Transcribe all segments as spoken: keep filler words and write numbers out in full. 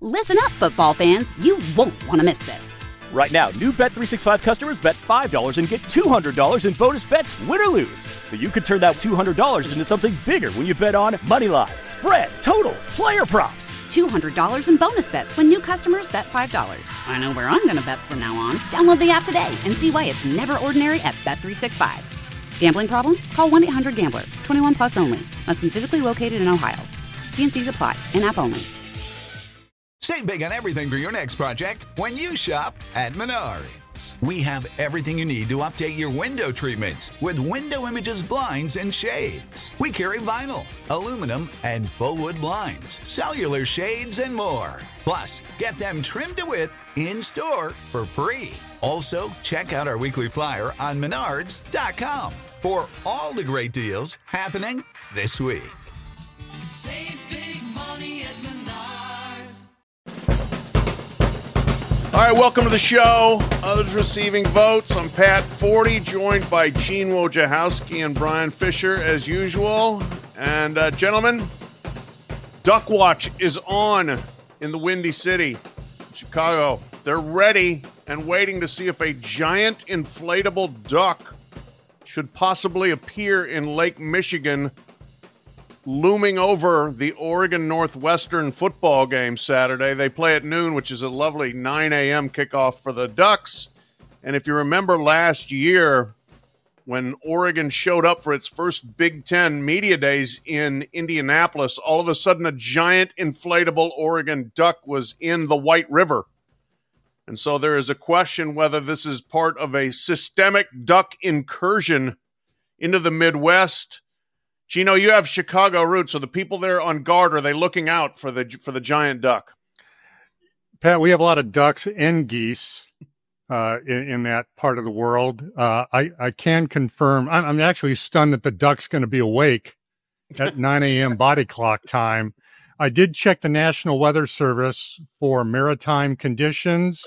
Listen up, football fans. You won't want to miss this. Right now, new Bet three sixty-five customers bet five dollars and get two hundred dollars in bonus bets, win or lose. So you could turn that two hundred dollars into something bigger when you bet on money line, spread, totals, player props. two hundred dollars in bonus bets when new customers bet five dollars. I know where I'm going to bet from now on. Download the app today and see why it's never ordinary at Bet three sixty-five. Gambling problem? Call one eight hundred gambler. twenty-one plus only. Must be physically located in Ohio. T and C's apply. In-app only. Save big on everything for your next project when you shop at Menards. We have everything you need to update your window treatments with Window Images blinds and shades. We carry vinyl, aluminum, and full wood blinds, cellular shades, and more. Plus, get them trimmed to width in-store for free. Also, check out our weekly flyer on menards dot com for all the great deals happening this week. Save big money at Menards. All right, welcome to the show. Others receiving votes. I'm Pat Forty, joined by Gene Wojciechowski and Brian Fisher as usual. And uh, gentlemen, Duck Watch is on in the Windy City, Chicago. They're ready and waiting to see if a giant inflatable duck should possibly appear in Lake Michigan, looming over the Oregon Northwestern football game Saturday. They play at noon, which is a lovely nine a.m. kickoff for the Ducks. And if you remember last year, when Oregon showed up for its first Big Ten Media Days in Indianapolis, all of a sudden a giant inflatable Oregon Duck was in the White River. And so there is a question whether this is part of a systemic duck incursion into the Midwest. Gino, you have Chicago roots, so the people there on guard, are they looking out for the for the giant duck? Pat, we have a lot of ducks and geese uh, in, in that part of the world. Uh, I, I can confirm, I'm, I'm actually stunned that the duck's going to be awake at nine a.m. body clock time. I did check the National Weather Service for maritime conditions,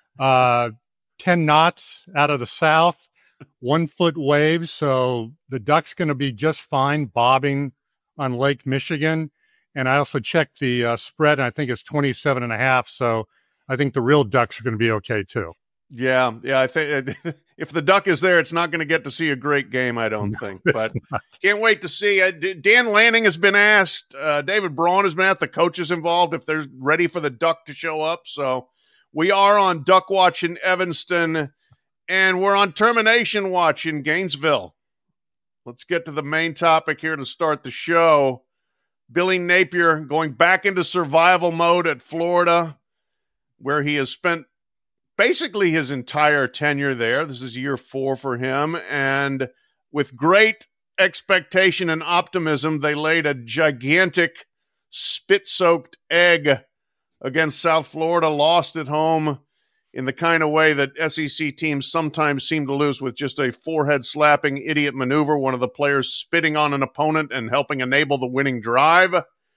uh, ten knots out of the south. One foot waves, so the duck's going to be just fine bobbing on Lake Michigan. And I also checked the uh, spread, and I think it's twenty-seven and a half. So I think the real ducks are going to be okay too. Yeah, yeah. I think if the duck is there, it's not going to get to see a great game, I don't think. But can't wait to see. Uh, Dan Lanning has been asked. Uh, David Braun has been asked. The coaches involved if they're ready for the duck to show up. So we are on Duck Watch in Evanston. And we're on termination watch in Gainesville. Let's get to the main topic here to start the show. Billy Napier going back into survival mode at Florida, where he has spent basically his entire tenure there. This is year four for him. And with great expectation and optimism, they laid a gigantic spit-soaked egg against South Florida, lost at home in the kind of way that S E C teams sometimes seem to lose, with just a forehead-slapping idiot maneuver, one of the players spitting on an opponent and helping enable the winning drive.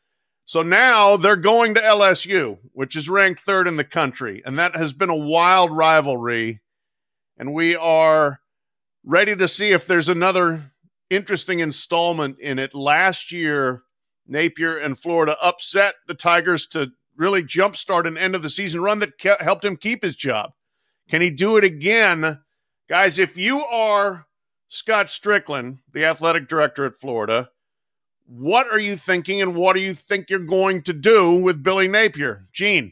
So now they're going to L S U, which is ranked third in the country, and that has been a wild rivalry, and we are ready to see if there's another interesting installment in it. Last year, Napier and Florida upset the Tigers to really jumpstart an end-of-the-season run that kept, helped him keep his job. Can he do it again? Guys, if you are Scott Strickland, the athletic director at Florida, what are you thinking, and what do you think you're going to do with Billy Napier? Gene?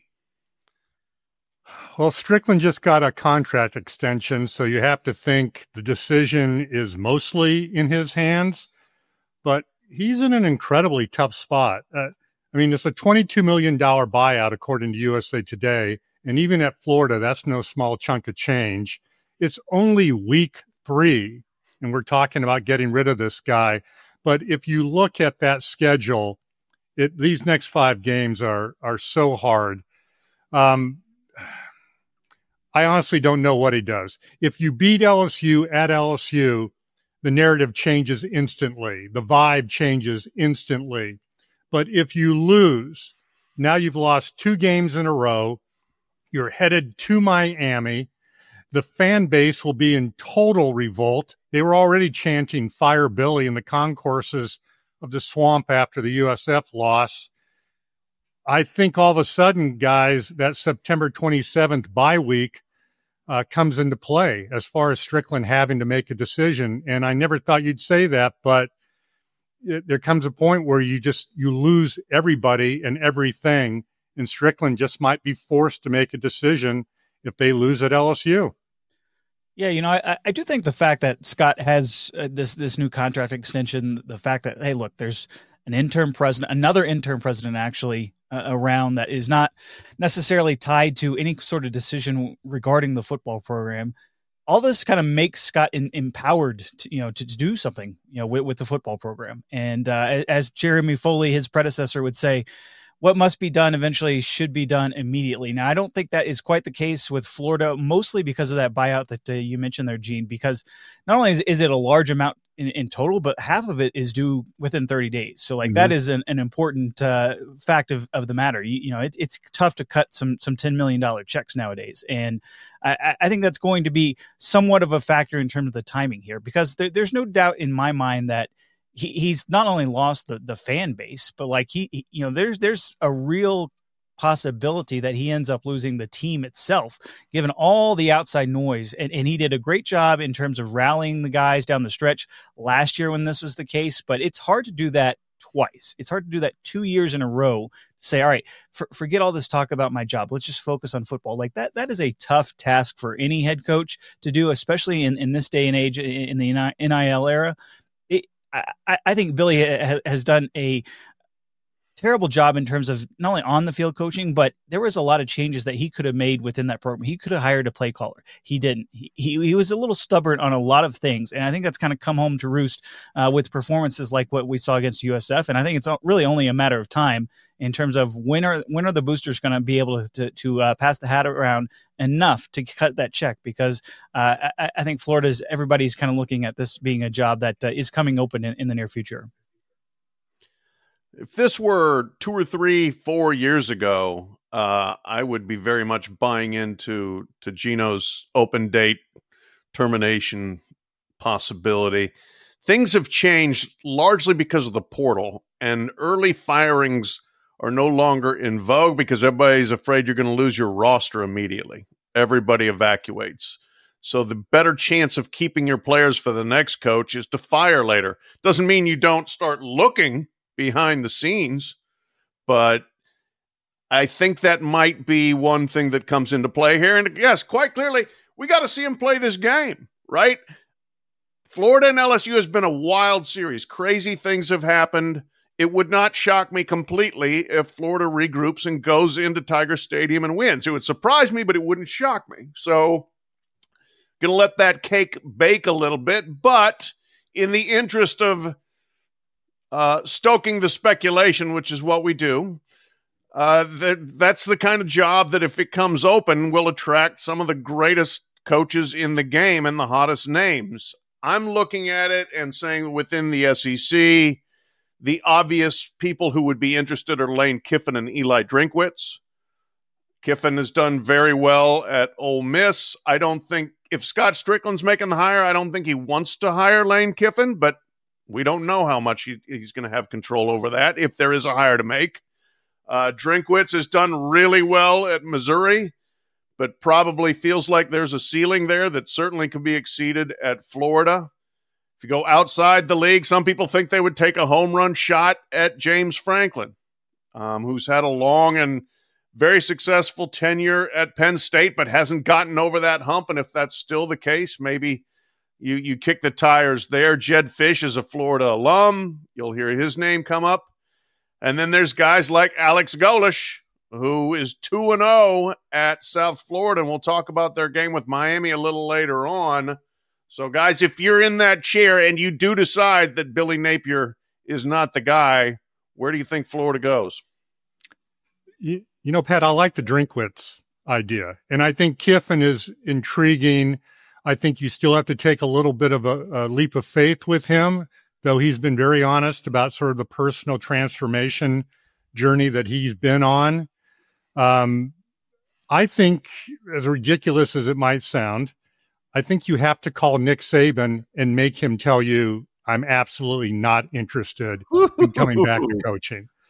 Well, Strickland just got a contract extension, so you have to think the decision is mostly in his hands. But he's in an incredibly tough spot. Uh, I mean, it's a twenty-two million dollars buyout, according to U S A Today. And even at Florida, that's no small chunk of change. It's only week three, and we're talking about getting rid of this guy. But if you look at that schedule, it, these next five games are are so hard. Um, I honestly don't know what he does. If you beat L S U at L S U, the narrative changes instantly. The vibe changes instantly. But if you lose, now you've lost two games in a row. You're headed to Miami. The fan base will be in total revolt. They were already chanting "Fire Billy" in the concourses of the Swamp after the U S F loss. I think all of a sudden, guys, that September twenty-seventh bye week uh, comes into play as far as Strickland having to make a decision. And I never thought you'd say that, but it, there comes a point where you just, you lose everybody and everything, and Strickland just might be forced to make a decision if they lose at L S U. Yeah, you know, I, I do think the fact that Scott has uh, this this new contract extension, the fact that, hey, look, there's an interim president, another interim president actually uh, around that is not necessarily tied to any sort of decision regarding the football program. All this kind of makes Scott in, empowered, to, you know, to, to do something, you know, with, with the football program. And uh, as Jeremy Foley, his predecessor, would say, what must be done eventually should be done immediately. Now, I don't think that is quite the case with Florida, mostly because of that buyout that uh, you mentioned there, Gene, because not only is it a large amount in, in total, but half of it is due within thirty days. So like mm-hmm. that is an, an important uh, fact of, of the matter. You, you know, it, it's tough to cut some some ten million dollars checks nowadays. And I, I think that's going to be somewhat of a factor in terms of the timing here, because there, there's no doubt in my mind that He, he's not only lost the, the fan base, but like he, he, you know, there's there's a real possibility that he ends up losing the team itself, given all the outside noise. And, and he did a great job in terms of rallying the guys down the stretch last year when this was the case. But it's hard to do that twice. It's hard to do that two years in a row. Say, all right, for, forget all this talk about my job. Let's just focus on football. Like that, that is a tough task for any head coach to do, especially in, in this day and age in the N I L era. I, I think Billy ha- has done a terrible job in terms of not only on the field coaching, but there was a lot of changes that he could have made within that program. He could have hired a play caller. He didn't. He, he, he was a little stubborn on a lot of things. And I think that's kind of come home to roost uh, with performances like what we saw against U S F. And I think it's really only a matter of time in terms of when are, when are the boosters going to be able to, to, to uh, pass the hat around enough to cut that check, because uh, I, I think Florida's, everybody's kind of looking at this being a job that uh, is coming open in, in the near future. If this were two or three, four years ago, uh, I would be very much buying into to Gino's open date termination possibility. Things have changed largely because of the portal, and early firings are no longer in vogue because everybody's afraid you're going to lose your roster immediately. Everybody evacuates. So the better chance of keeping your players for the next coach is to fire later. Doesn't mean you don't start looking behind the scenes, but I think that might be one thing that comes into play here. And yes, quite clearly, we got to see him play this game, right? Florida and L S U has been a wild series. Crazy things have happened. It would not shock me completely if Florida regroups and goes into Tiger Stadium and wins. It would surprise me, but it wouldn't shock me. So going to let that cake bake a little bit, but in the interest of Uh, stoking the speculation, which is what we do. Uh, that, that's the kind of job that if it comes open will attract some of the greatest coaches in the game and the hottest names. I'm looking at it and saying within the S E C, the obvious people who would be interested are Lane Kiffin and Eli Drinkwitz. Kiffin has done very well at Ole Miss. I don't think, if Scott Strickland's making the hire, I don't think he wants to hire Lane Kiffin, but we don't know how much he, he's going to have control over that if there is a hire to make. Uh, Drinkwitz has done really well at Missouri, but probably feels like there's a ceiling there that certainly could be exceeded at Florida. If you go outside the league, some people think they would take a home run shot at James Franklin, um, who's had a long and very successful tenure at Penn State, but hasn't gotten over that hump. And if that's still the case, maybe You you kick the tires there. Jed Fish is a Florida alum. You'll hear his name come up. And then there's guys like Alex Golesh, who is two and oh at South Florida. And we'll talk about their game with Miami a little later on. So, guys, if you're in that chair and you do decide that Billy Napier is not the guy, where do you think Florida goes? You, you know, Pat, I like the Drinkwitz idea. And I think Kiffin is intriguing. I think you still have to take a little bit of a, a leap of faith with him, though he's been very honest about sort of the personal transformation journey that he's been on. Um, I think, as ridiculous as it might sound, I think you have to call Nick Saban and make him tell you, I'm absolutely not interested in coming back to coaching.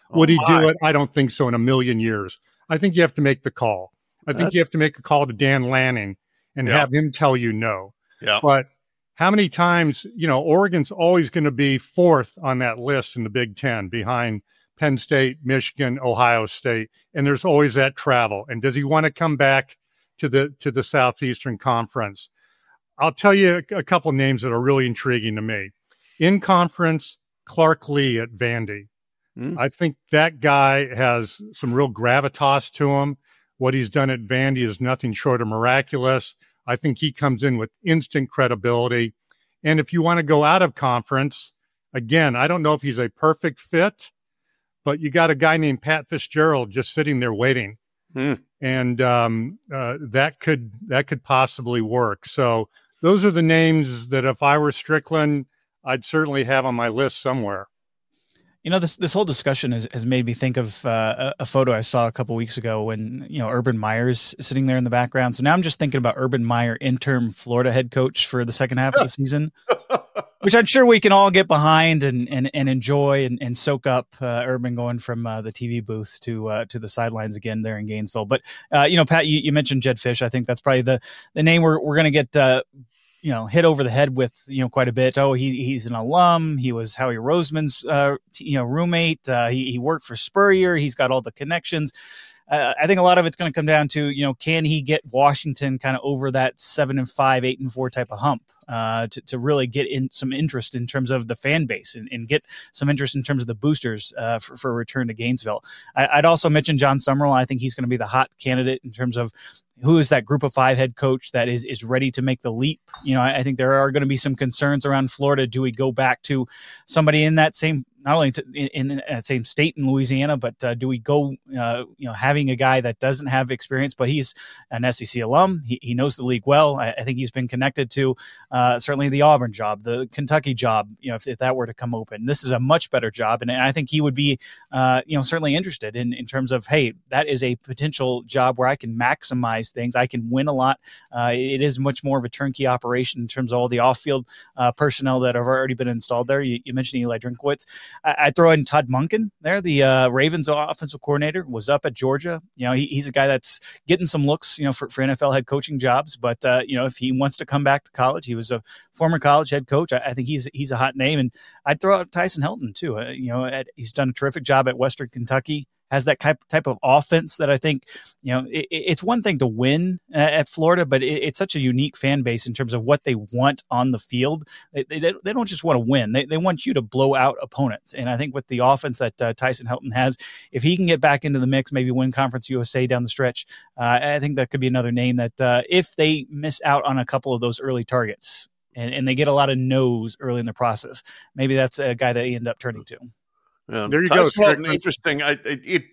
Would Oh, he do my. it? I don't think so in a million years. I think you have to make the call. I think That- you have to make a call to Dan Lanning and Yeah. have him tell you no. Yeah. But how many times, you know, Oregon's always going to be fourth on that list in the Big Ten behind Penn State, Michigan, Ohio State, and there's always that travel. And does he want to come back to the to the Southeastern Conference? I'll tell you a, a couple of names that are really intriguing to me. In conference, Clark Lee at Vandy. Mm. I think that guy has some real gravitas to him. What he's done at Vandy is nothing short of miraculous. I think he comes in with instant credibility. And if you want to go out of conference, again, I don't know if he's a perfect fit, but you got a guy named Pat Fitzgerald just sitting there waiting. Hmm. And um, uh, that could that could possibly work. So those are the names that if I were Strickland, I'd certainly have on my list somewhere. You know, this this whole discussion has, has made me think of uh, a, a photo I saw a couple weeks ago when, you know, Urban Meyer's sitting there in the background. So now I'm just thinking about Urban Meyer, interim Florida head coach for the second half of the season, which I'm sure we can all get behind and and, and enjoy and, and soak up uh, Urban going from uh, the T V booth to uh, to the sidelines again there in Gainesville. But, uh, you know, Pat, you, you mentioned Jedd Fisch. I think that's probably the, the name we're, we're going to get uh, you know, hit over the head with, you know, quite a bit. Oh, he he's an alum. He was Howie Roseman's, uh, you know, roommate. Uh, he, he worked for Spurrier. He's got all the connections. Uh, I think a lot of it's going to come down to, you know, can he get Washington kind of over that seven and five, eight and four type of hump uh, to, to really get in some interest in terms of the fan base and, and get some interest in terms of the boosters uh, for, for a return to Gainesville. I, I'd also mention John Summerall. I think he's going to be the hot candidate in terms of who is that group of five head coach that is, is ready to make the leap. You know, I, I think there are going to be some concerns around Florida. Do we go back to somebody in that same, not only to, in, in that same state in Louisiana, but uh, do we go, uh, you know, having a guy that doesn't have experience, but he's an S E C alum. He, he knows the league well. I, I think he's been connected to uh, certainly the Auburn job, the Kentucky job, you know, if, if that were to come open. This is a much better job. And, and I think he would be, uh, you know, certainly interested in, in terms of, hey, that is a potential job where I can maximize things. I can win a lot. Uh, it is much more of a turnkey operation in terms of all the off-field uh, personnel that have already been installed there. You, you mentioned Eli Drinkwitz. I, I throw in Todd Monken there, the uh, Ravens offensive coordinator, was up at Georgia. You know, he, he's a guy that's getting some looks, you know, for, for N F L head coaching jobs. But, uh, you know, if he wants to come back to college, he was a former college head coach. I, I think he's he's a hot name. And I'd throw out Tyson Helton, too. Uh, you know, at, he's done a terrific job at Western Kentucky. Has that type type of offense that I think, you know, it, it's one thing to win uh, at Florida, but it, it's such a unique fan base in terms of what they want on the field. They, they, they don't just want to win. They, they want you to blow out opponents. And I think with the offense that uh, Tyson Helton has, if he can get back into the mix, maybe win Conference U S A down the stretch, uh, I think that could be another name that uh, if they miss out on a couple of those early targets and, and they get a lot of no's early in the process, maybe that's a guy that they end up turning to. Yeah. There you Tyson go. Helton, interesting. I, it it,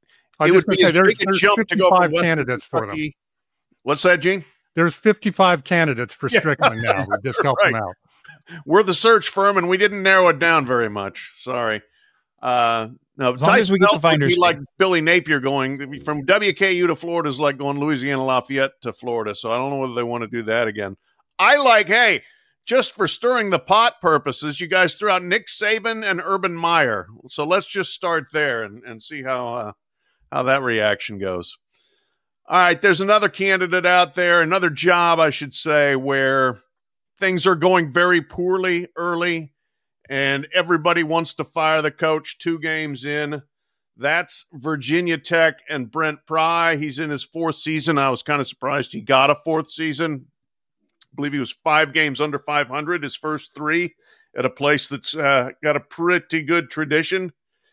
I it was would just be gonna as say, big a there's, jump there's to go from fifty-five Western candidates for them. Kentucky. What's that, Gene? There's fifty-five candidates for Yeah. Strickland now. We just helped Right. them out. We're the search firm, and we didn't narrow it down very much. Sorry. Uh, no, As long as Tyson we get the Helton would finder's be like fee. Billy Napier going from W K U to Florida is like going Louisiana Lafayette to Florida. So I don't know whether they want to do that again. I like, hey, just for stirring the pot purposes, you guys threw out Nick Saban and Urban Meyer. So let's just start there and, and see how uh, how that reaction goes. All right, there's another candidate out there, another job, I should say, where things are going very poorly early and everybody wants to fire the coach two games in. That's Virginia Tech and Brent Pry. He's in his fourth season. I was kind of surprised he got a fourth season. I believe he was five games under five hundred, his first three, at a place that's uh, got a pretty good tradition.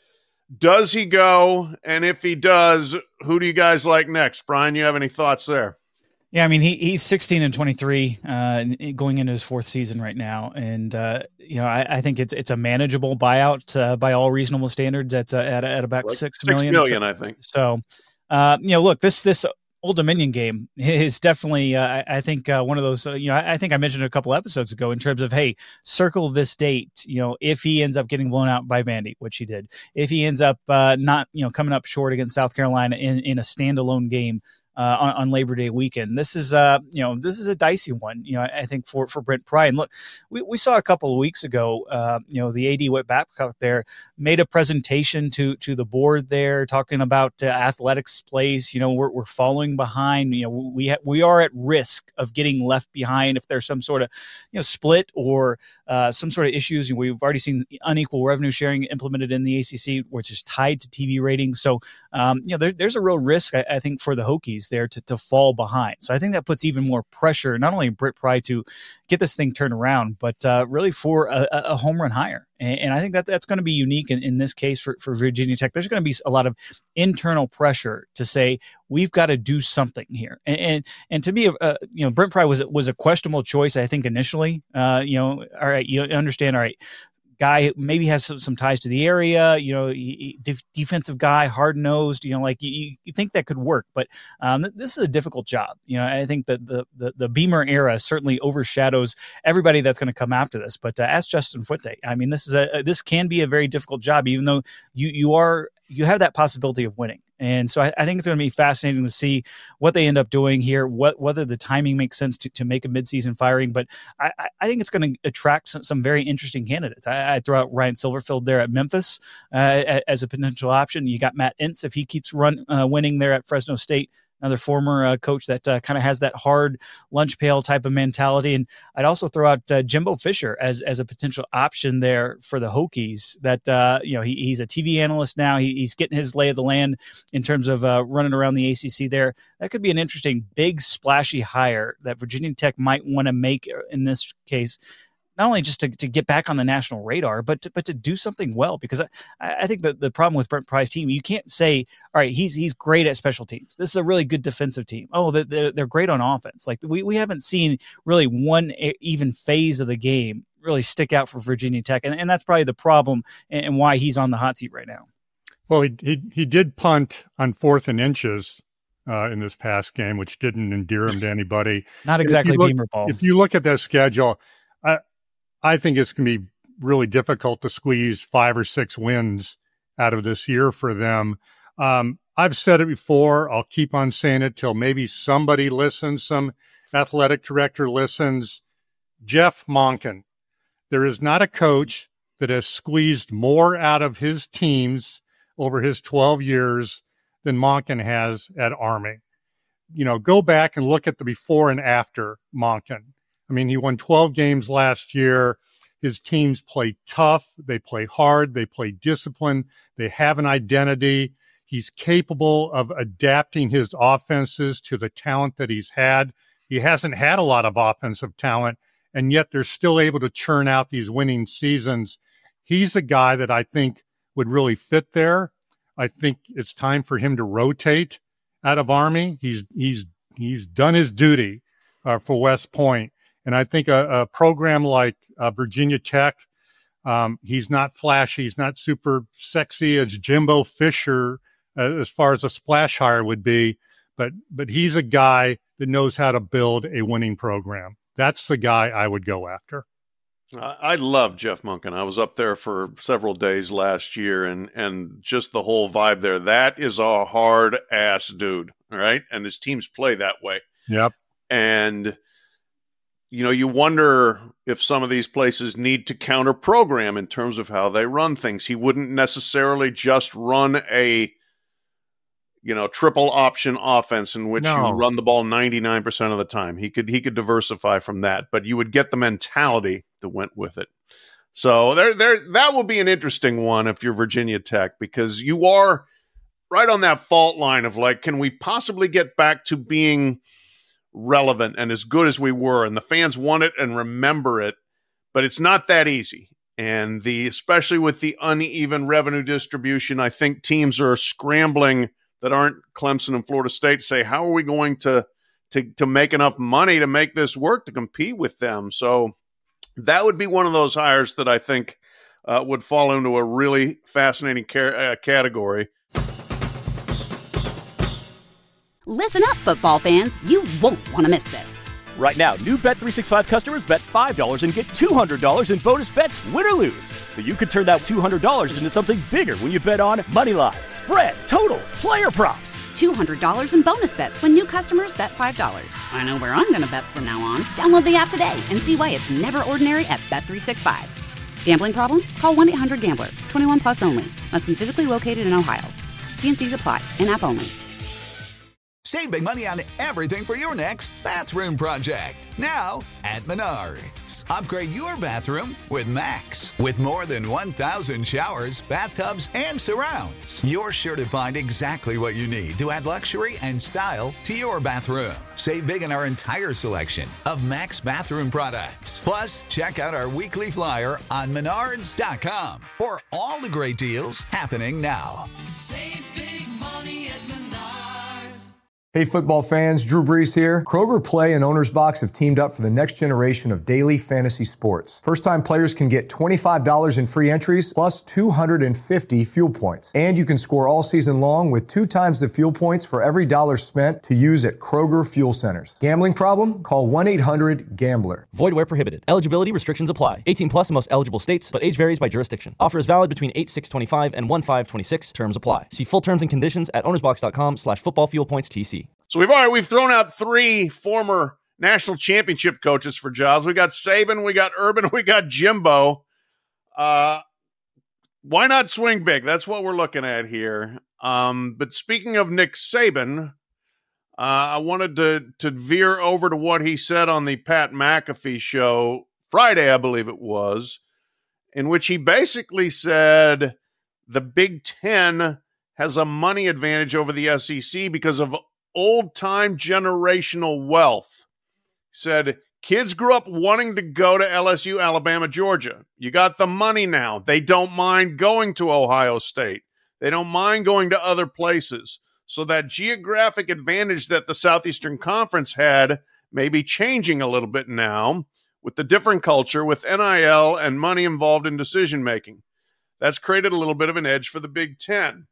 Does he go? And if he does, who do you guys like next? Brian, you have any thoughts there? Yeah, I mean, he he's sixteen and twenty-three uh, going into his fourth season right now. And, uh, you know, I, I think it's it's a manageable buyout uh, by all reasonable standards at, uh, at, at about Like six six million. million, So, I think. so uh, you know, look, this this Old Dominion game is definitely, uh, I think, uh, one of those, uh, you know, I, I think I mentioned a couple episodes ago in terms of, hey, circle this date, you know, if he ends up getting blown out by Vandy, which he did, if he ends up uh, not, you know, coming up short against South Carolina in, in a standalone game, uh, on, on Labor Day weekend. This is, uh, you know, this is a dicey one, you know, I, I think for, for Brent Pry. And look, we, we saw a couple of weeks ago, uh, you know, the A D Whit Babcock there made a presentation to, to the board there talking about uh, athletics plays. You know, we're, we're falling behind, you know, we, ha- we are at risk of getting left behind if there's some sort of, you know, split or uh, some sort of issues. We've already seen unequal revenue sharing implemented in the A C C, which is tied to T V ratings. So, um, you know, there, there's a real risk, I, I think, for the Hokies there to, to fall behind. So I think that puts even more pressure, not only in Brent Pry to get this thing turned around, but uh, really for a, a home run hire. And, and I think that that's going to be unique in, in this case for, for Virginia Tech. There's going to be a lot of internal pressure to say, we've got to do something here. And and, and to me, uh, you know, Brent Pry was, was a questionable choice, I think, initially. Uh, you know, all right, you understand, all right, guy maybe has some, some ties to the area, you know, he, def- defensive guy, hard nosed, you know, like you, you think that could work, but um, this is a difficult job. You know, I think that the, the, the Beamer era certainly overshadows everybody that's going to come after this, but uh, ask Justin Fuente. I mean, this is a, this can be a very difficult job, even though you, you are, you have that possibility of winning. And so I, I think it's going to be fascinating to see what they end up doing here, what, whether the timing makes sense to, to make a midseason firing. But I, I think it's going to attract some, some very interesting candidates. I, I throw out Ryan Silverfield there at Memphis uh, as a potential option. You got Matt Entz if he keeps run uh, winning there at Fresno State. Another former uh, coach that uh, kind of has that hard lunch pail type of mentality. And I'd also throw out uh, Jimbo Fisher as as a potential option there for the Hokies that, uh, you know, he, he's a T V analyst now. He, he's getting his lay of the land in terms of uh, running around the A C C there. That could be an interesting, big, splashy hire that Virginia Tech might want to make in this case. Not only just to, to get back on the national radar, but to, but to do something well, because I, I think that the problem with Brent Pry's team, you can't say, all right, he's he's great at special teams. This is a really good defensive team. Oh, they're, they're great on offense. Like we, we haven't seen really one even phase of the game really stick out for Virginia Tech. And, and that's probably the problem and, and why he's on the hot seat right now. Well, he he, he did punt on fourth and inches uh, in this past game, which didn't endear him to anybody. Not exactly look, Beamer ball. If you look at that schedule, I, I think it's going to be really difficult to squeeze five or six wins out of this year for them. Um, I've said it before. I'll keep on saying it till maybe somebody listens, some athletic director listens. Jeff Monken. There is not a coach that has squeezed more out of his teams over his twelve years than Monken has at Army. You know, go back and look at the before and after Monken. I mean, he won twelve games last year. His teams play tough. They play hard. They play disciplined. They have an identity. He's capable of adapting his offenses to the talent that he's had. He hasn't had a lot of offensive talent, and yet they're still able to churn out these winning seasons. He's a guy that I think would really fit there. I think it's time for him to rotate out of Army. He's he's he's done his duty uh, for West Point. And I think a, a program like uh, Virginia Tech, um, he's not flashy, he's not super sexy as Jimbo Fisher, uh, as far as a splash hire would be, but but he's a guy that knows how to build a winning program. That's the guy I would go after. I love Jeff Monken. I was up there for several days last year, and and just the whole vibe there. That is a hard ass dude, all right? And his teams play that way. Yep. And you know, you wonder if some of these places need to counter program in terms of how they run things. He wouldn't necessarily just run a, you know, triple option offense in which no. you run the ball ninety-nine percent of the time. He could, he could diversify from that, but you would get the mentality that went with it. So there, there, that will be an interesting one if you're Virginia Tech, because you are right on that fault line of like, can we possibly get back to being relevant and as good as we were, and the fans want it and remember it, but it's not that easy. And the especially with the uneven revenue distribution, I think teams are scrambling that aren't Clemson and Florida State to say, how are we going to to to make enough money to make this work to compete with them? So that would be one of those hires that I think uh, would fall into a really fascinating ca- uh, category. Listen up, football fans. You won't want to miss this. Right now, new Bet three sixty-five customers bet five dollars and get two hundred dollars in bonus bets, win or lose. So you could turn that two hundred dollars into something bigger when you bet on moneyline, spread, totals, player props. two hundred dollars in bonus bets when new customers bet five dollars. I know where I'm going to bet from now on. Download the app today and see why it's never ordinary at Bet three sixty-five. Gambling problem? Call one eight hundred gambler. twenty-one plus only. Must be physically located in Ohio. T N Cs apply. In-app only. Save big money on everything for your next bathroom project. Now at Menards. Upgrade your bathroom with Max. With more than one thousand showers, bathtubs, and surrounds, you're sure to find exactly what you need to add luxury and style to your bathroom. Save big on our entire selection of Max bathroom products. Plus, check out our weekly flyer on menards dot com for all the great deals happening now. Save big money at Menards. Hey football fans, Drew Brees here. Kroger Play and Owner's Box have teamed up for the next generation of daily fantasy sports. First-time players can get twenty-five dollars in free entries plus two hundred fifty fuel points. And you can score all season long with two times the fuel points for every dollar spent to use at Kroger Fuel Centers. Gambling problem? Call one eight hundred gambler. Void where prohibited. Eligibility restrictions apply. eighteen plus in most eligible states, but age varies by jurisdiction. Offer is valid between eight six twenty-five and one five twenty-six. Terms apply. See full terms and conditions at ownersbox.com slash football fuel points TC. So we've already we've thrown out three former national championship coaches for jobs. We got Saban, we got Urban, we got Jimbo. Uh, why not swing big? That's what we're looking at here. Um, but speaking of Nick Saban, uh, I wanted to to veer over to what he said on the Pat McAfee show Friday, I believe it was, in which he basically said the Big Ten has a money advantage over the S E C because of old-time generational wealth. Said, kids grew up wanting to go to L S U, Alabama, Georgia. You got the money now. They don't mind going to Ohio State. They don't mind going to other places. So that geographic advantage that the Southeastern Conference had may be changing a little bit now with the different culture, with N I L and money involved in decision-making. That's created a little bit of an edge for the Big Ten.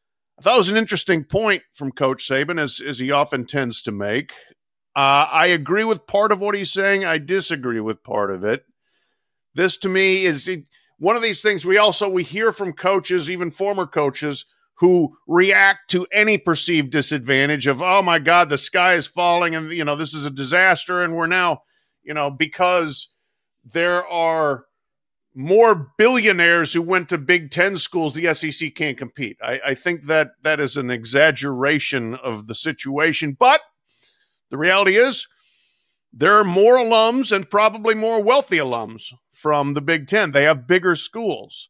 I thought it was an interesting point from Coach Saban, as, as he often tends to make. Uh, I agree with part of what he's saying. I disagree with part of it. This, to me, is one of these things we also we hear from coaches, even former coaches, who react to any perceived disadvantage of, oh, my God, the sky is falling and, you know, this is a disaster. And we're now, you know, because there are more billionaires who went to Big Ten schools, the S E C can't compete. I, I think that that is an exaggeration of the situation. But the reality is there are more alums and probably more wealthy alums from the Big Ten. They have bigger schools.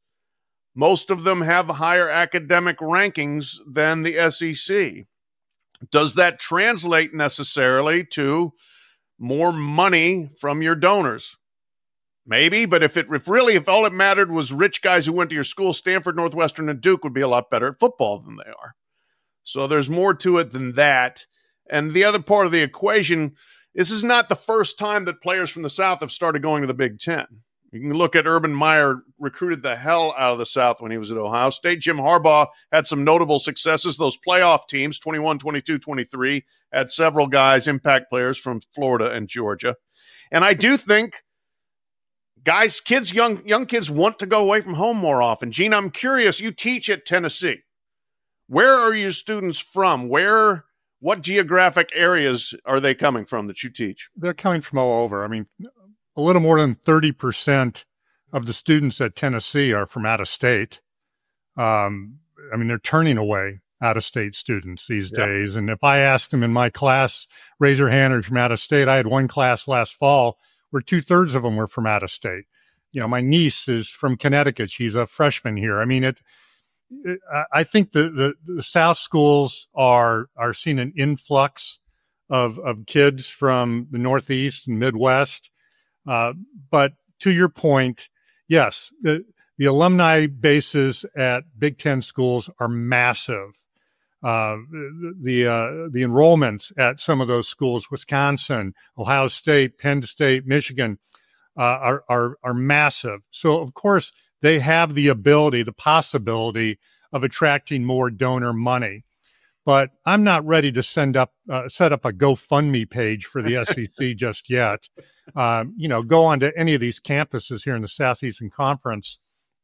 Most of them have higher academic rankings than the S E C. Does that translate necessarily to more money from your donors? Maybe, but if it if really if all it mattered was rich guys who went to your school, Stanford, Northwestern, and Duke would be a lot better at football than they are. So there's more to it than that. And the other part of the equation, this is not the first time that players from the South have started going to the Big Ten. You can look at Urban Meyer, recruited the hell out of the South when he was at Ohio State. Jim Harbaugh had some notable successes. Those playoff teams, twenty-one, twenty-two, twenty-three, had several guys, impact players from Florida and Georgia. And I do think Guys, kids, young young kids want to go away from home more often. Gene, I'm curious, you teach at Tennessee. Where are your students from? Where, what geographic areas are they coming from that you teach? They're coming from all over. I mean, a little more than thirty percent of the students at Tennessee are from out of state. Um, I mean, they're turning away out-of-state students these yeah. days. And if I asked them in my class, raise your hand, are you from out of state? I had one class last fall where two-thirds of them were from out of state. You know, my niece is from Connecticut. She's a freshman here. I mean, it. it I think the, the, the South schools are are seeing an influx of of kids from the Northeast and Midwest. Uh, but to your point, yes, the, the alumni bases at Big Ten schools are massive. Uh, the the, uh, the enrollments at some of those schools, Wisconsin, Ohio State, Penn State, Michigan, uh, are, are, are massive. So of course they have the ability, the possibility of attracting more donor money. but I'm not ready to send up uh, set up a GoFundMe page for the S E C just yet. Um, you know, go on to any of these campuses here in the Southeastern Conference.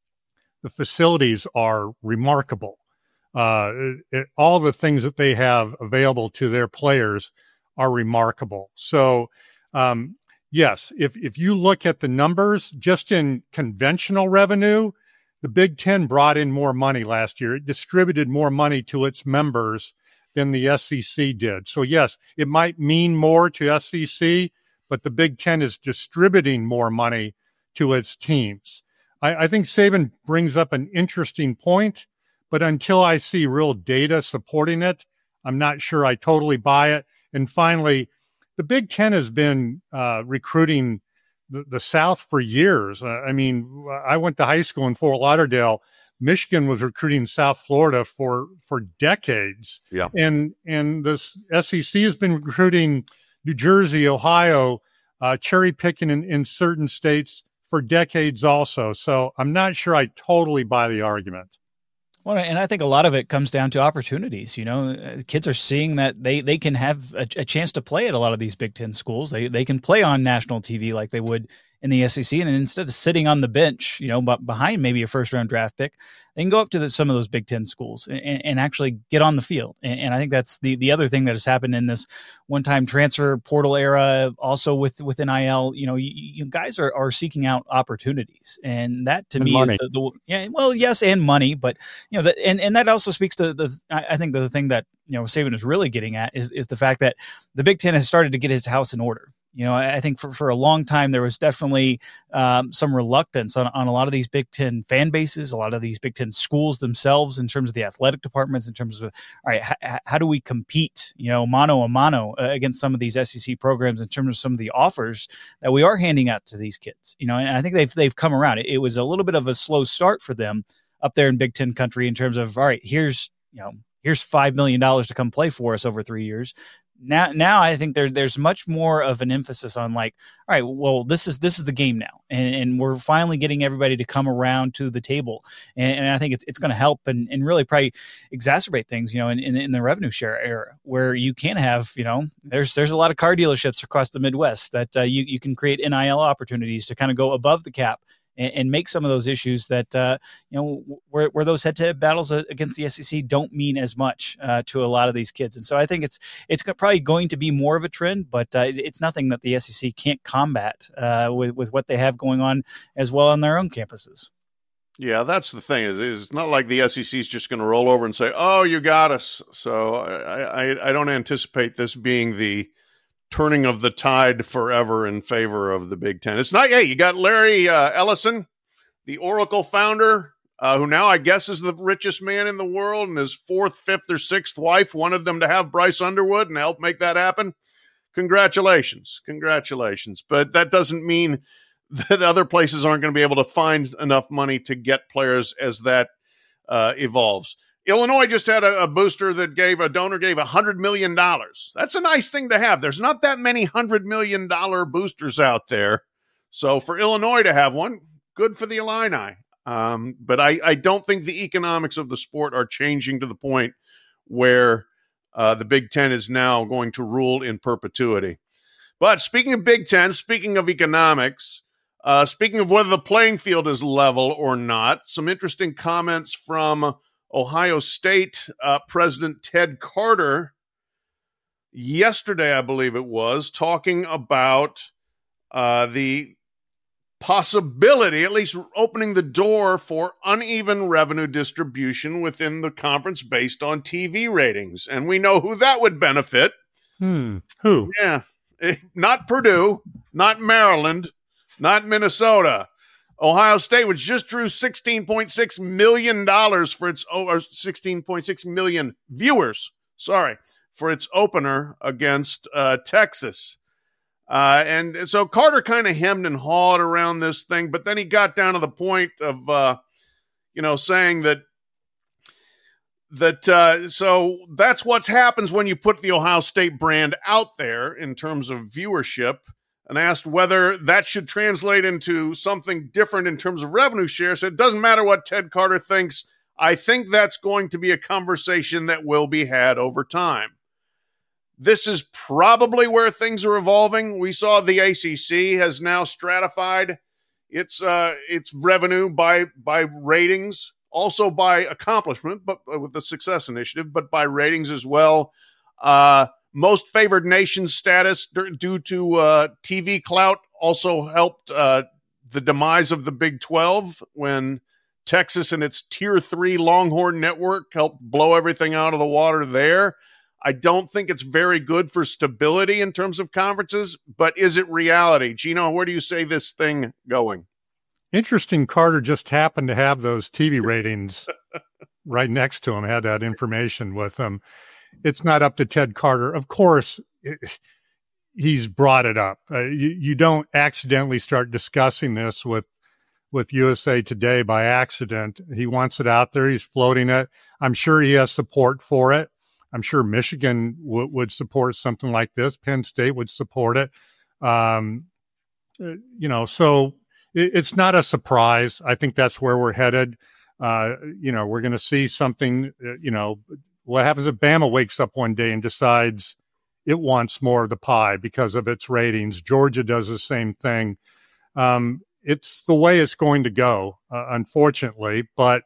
The facilities are remarkable. Uh, it, it, all the things that they have available to their players are remarkable. So, um, yes, if if you look at the numbers, just in conventional revenue, the Big Ten brought in more money last year. It distributed more money to its members than the S E C did. So, yes, it might mean more to S E C, but the Big Ten is distributing more money to its teams. I, I think Saban brings up an interesting point, but until I see real data supporting it, I'm not sure I totally buy it. And finally, the Big Ten has been uh, recruiting the, the South for years. Uh, I mean, I went to high school in Fort Lauderdale. Michigan was recruiting South Florida for, for decades. Yeah. And, and this S E C has been recruiting New Jersey, Ohio, uh, cherry picking in, in certain states for decades also. So I'm not sure I totally buy the argument. Well, and I think a lot of it comes down to opportunities. You know, kids are seeing that they, they can have a, a chance to play at a lot of these Big Ten schools. They they can play on national T V like they would in the S E C. And instead of sitting on the bench, you know, but behind maybe a first round draft pick, they can go up to the, some of those Big Ten schools and, and actually get on the field. And, and I think that's the, the other thing that has happened in this one-time transfer portal era, also with, with N I L. You know, you, you guys are, are seeking out opportunities. And that to and me money. is the, the, yeah, well, yes, and money, but you know, that, and, and that also speaks to the, I, I think the thing that, you know, Saban is really getting at is, is the fact that the Big Ten has started to get his house in order. You know, I think for, for a long time, there was definitely um, some reluctance on, on a lot of these Big Ten fan bases, a lot of these Big Ten schools themselves in terms of the athletic departments, in terms of, all right, h- how do we compete, you know, mano a mano uh, against some of these S E C programs in terms of some of the offers that we are handing out to these kids, you know, and I think they've, they've come around. It, it was a little bit of a slow start for them up there in Big Ten country in terms of, all right, here's, you know, here's five million dollars to come play for us over three years. Now, now I think there, there's much more of an emphasis on like, all right, well, this is this is the game now, and, and we're finally getting everybody to come around to the table, and, and I think it's it's going to help and, and really probably exacerbate things, you know, in, in, in the revenue share era where you can have, you know, there's there's a lot of car dealerships across the Midwest that uh, you you can create N I L opportunities to kind of go above the cap and make some of those issues that, uh, you know, where, where those head-to-head battles against the S E C don't mean as much uh, to a lot of these kids. And so I think it's it's probably going to be more of a trend, but uh, it's nothing that the S E C can't combat uh, with, with what they have going on as well on their own campuses. Yeah, that's the thing. Is it's not like the S E C is just going to roll over and say, oh, you got us. So I, I, I don't anticipate this being the turning of the tide forever in favor of the Big Ten. It's not, hey, you got Larry uh, Ellison, the Oracle founder, uh, who now I guess is the richest man in the world, and his fourth, fifth, or sixth wife wanted them to have Bryce Underwood and help make that happen. Congratulations. Congratulations. But that doesn't mean that other places aren't going to be able to find enough money to get players as that uh, evolves. Illinois just had a, a booster that gave a donor gave one hundred million dollars. That's a nice thing to have. There's not that many one hundred million dollars boosters out there. So for Illinois to have one, good for the Illini. Um, but I, I don't think the economics of the sport are changing to the point where uh, the Big Ten is now going to rule in perpetuity. But speaking of Big Ten, speaking of economics, uh, speaking of whether the playing field is level or not, some interesting comments from Ohio State uh, President Ted Carter yesterday, I believe it was, talking about uh, the possibility, at least opening the door for uneven revenue distribution within the conference based on T V ratings. And we know who that would benefit. Hmm. Who? Yeah. Not Purdue, not Maryland, not Minnesota. Ohio State, which just drew sixteen point six million dollars for its, or sixteen point six million viewers, sorry, for its opener against uh, Texas. Uh, and so Carter kind of hemmed and hawed around this thing, but then he got down to the point of, uh, you know, saying that, that uh, so that's what happens when you put the Ohio State brand out there in terms of viewership, and asked whether that should translate into something different in terms of revenue share. So it doesn't matter what Ted Carter thinks. I think that's going to be a conversation that will be had over time. This is probably where things are evolving. We saw the A C C has now stratified its uh, its revenue by by ratings, also by accomplishment, but with the Success Initiative, but by ratings as well. Uh, most favored nation status d- due to uh, T V clout also helped uh, the demise of the Big twelve when Texas and its Tier three Longhorn network helped blow everything out of the water there. I don't think it's very good for stability in terms of conferences, but is it reality? Gino, where do you see this thing going? Interesting. Carter just happened to have those T V ratings right next to him, had that information with him. It's not up to Ted Carter. Of course, it, he's brought it up. Uh, you, you don't accidentally start discussing this with with U S A Today by accident. He wants it out there. He's floating it. I'm sure he has support for it. I'm sure Michigan w- would support something like this. Penn State would support it. Um, you know, so it, it's not a surprise. I think that's where we're headed. Uh, you know, we're going to see something, uh, you know, what happens if Bama wakes up one day and decides it wants more of the pie because of its ratings? Georgia does the same thing. Um, it's the way it's going to go, uh, unfortunately, but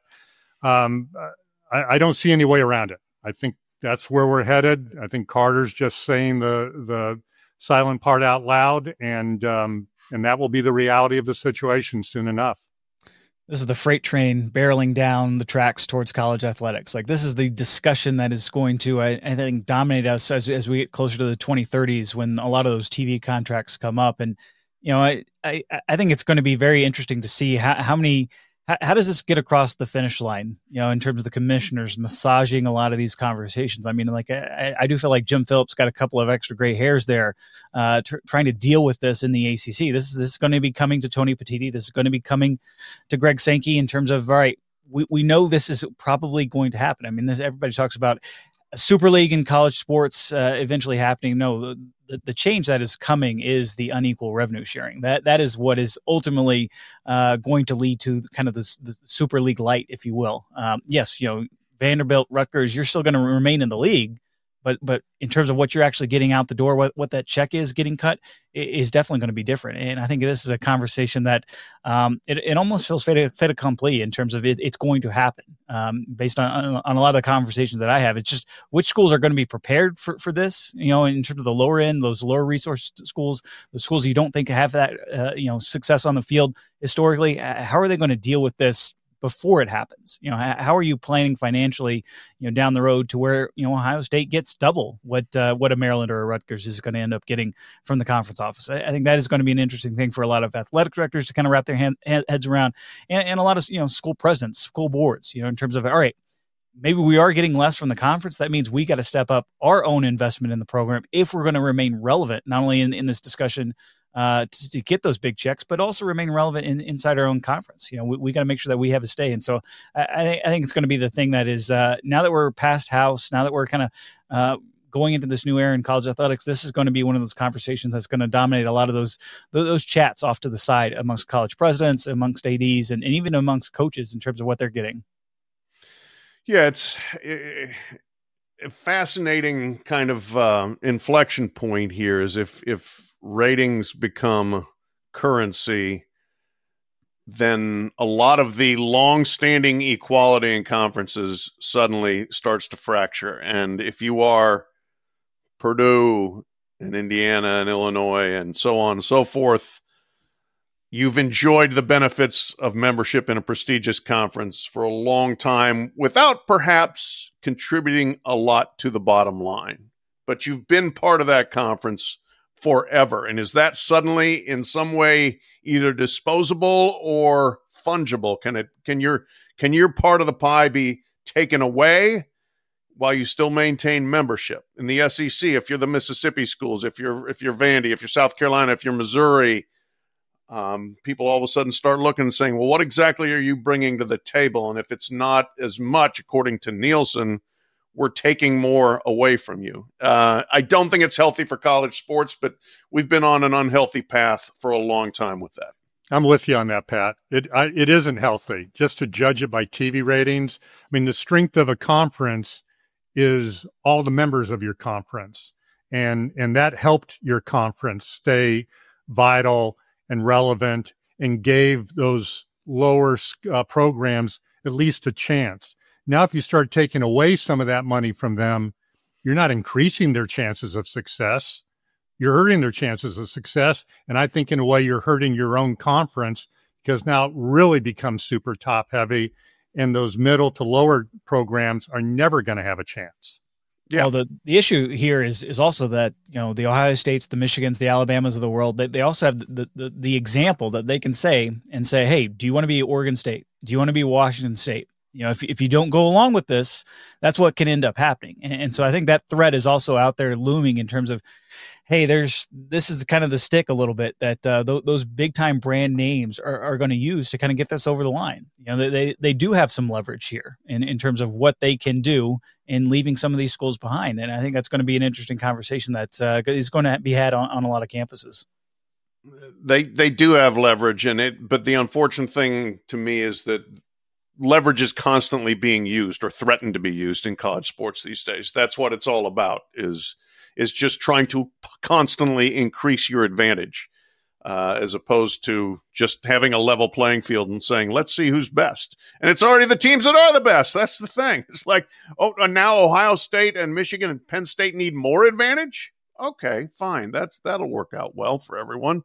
um, I, I don't see any way around it. I think that's where we're headed. I think Carter's just saying the the silent part out loud, and um, and that will be the reality of the situation soon enough. This is the freight train barreling down the tracks towards college athletics. Like, this is the discussion that is going to, I, I think, dominate us as as we get closer to the twenty thirties when a lot of those T V contracts come up. And you know, I I, I think it's going to be very interesting to see how, how many. How, how does this get across the finish line, you know, in terms of the commissioners massaging a lot of these conversations? I mean, like, I, I do feel like Jim Phillips got a couple of extra gray hairs there uh, tr- trying to deal with this in the A C C. This is, this is going to be coming to Tony Petitti. This is going to be coming to Greg Sankey in terms of, all right, we, we know this is probably going to happen. I mean, this, everybody talks about a super league in college sports uh, eventually happening. No, the, the change that is coming is the unequal revenue sharing. That that is what is ultimately uh, going to lead to kind of this, the super league light, if you will. Um, yes, you know, Vanderbilt, Rutgers, you're still going to remain in the league, but but in terms of what you're actually getting out the door, what, what that check is getting cut is definitely going to be different. And I think this is a conversation that um, it, it almost feels fait, fait accompli in terms of it, it's going to happen um, based on, on a lot of the conversations that I have. It's just which schools are going to be prepared for, for this, you know, in terms of the lower end, those lower resource schools, the schools you don't think have that, uh, you know, success on the field historically. Uh, how are they going to deal with this before it happens? You know, how are you planning financially, you know, down the road to where, you know, Ohio State gets double what uh, what a Maryland or a Rutgers is going to end up getting from the conference office? I, I think that is going to be an interesting thing for a lot of athletic directors to kind of wrap their hand, heads around, and, and a lot of, you know, school presidents, school boards, you know, in terms of, all right, maybe we are getting less from the conference. That means we got to step up our own investment in the program if we're going to remain relevant, not only in, in this discussion uh, to, to get those big checks, but also remain relevant in, inside our own conference. You know, we, we got to make sure that we have a stay. And so I, I, think, I think it's going to be the thing that is uh, now that we're past House, now that we're kind of uh, going into this new era in college athletics, this is going to be one of those conversations that's going to dominate a lot of those those chats off to the side amongst college presidents, amongst A Ds, and, and even amongst coaches in terms of what they're getting. Yeah, it's a fascinating kind of uh, inflection point here is if if ratings become currency, then a lot of the long-standing equality in conferences suddenly starts to fracture. And if you are Purdue and Indiana and Illinois and so on and so forth, you've enjoyed the benefits of membership in a prestigious conference for a long time without perhaps contributing a lot to the bottom line. But you've been part of that conference forever. And is that suddenly in some way either disposable or fungible? Can it, can your, can your part of the pie be taken away while you still maintain membership? In the S E C, if you're the Mississippi schools, if you're, if you're Vandy, if you're South Carolina, if you're Missouri, um, people all of a sudden start looking and saying, well, what exactly are you bringing to the table? And if it's not as much, according to Nielsen, we're taking more away from you. Uh, I don't think it's healthy for college sports, but we've been on an unhealthy path for a long time with that. I'm with you on that, Pat. It I, it isn't healthy just to judge it by T V ratings. I mean, the strength of a conference is all the members of your conference, and and that helped your conference stay vital and relevant, and gave those lower uh, programs at least a chance. Now, if you start taking away some of that money from them, you're not increasing their chances of success. You're hurting their chances of success. And I think in a way you're hurting your own conference, because now it really becomes super top heavy, and those middle to lower programs are never going to have a chance. Yeah. Well, the, the issue here is is also that, you know, the Ohio States, the Michigans, the Alabamas of the world, they, they also have the, the, the example that they can say and say, hey, do you want to be Oregon State? Do you want to be Washington State? You know, if if you don't go along with this, that's what can end up happening. And, and so I think that threat is also out there looming in terms of, hey, there's this is kind of the stick a little bit that uh, th- those big time brand names are, are going to use to kind of get this over the line. You know, they, they they do have some leverage here in, in terms of what they can do in leaving some of these schools behind. And I think that's going to be an interesting conversation that uh, is going to be had on, on a lot of campuses. They they do have leverage in it, but the unfortunate thing to me is that leverage is constantly being used or threatened to be used in college sports these days. That's what it's all about, is is just trying to constantly increase your advantage, uh, as opposed to just having a level playing field and saying, let's see who's best. And it's already the teams that are the best. That's the thing. It's like, oh, now Ohio State and Michigan and Penn State need more advantage? Okay, fine. That's that'll work out well for everyone.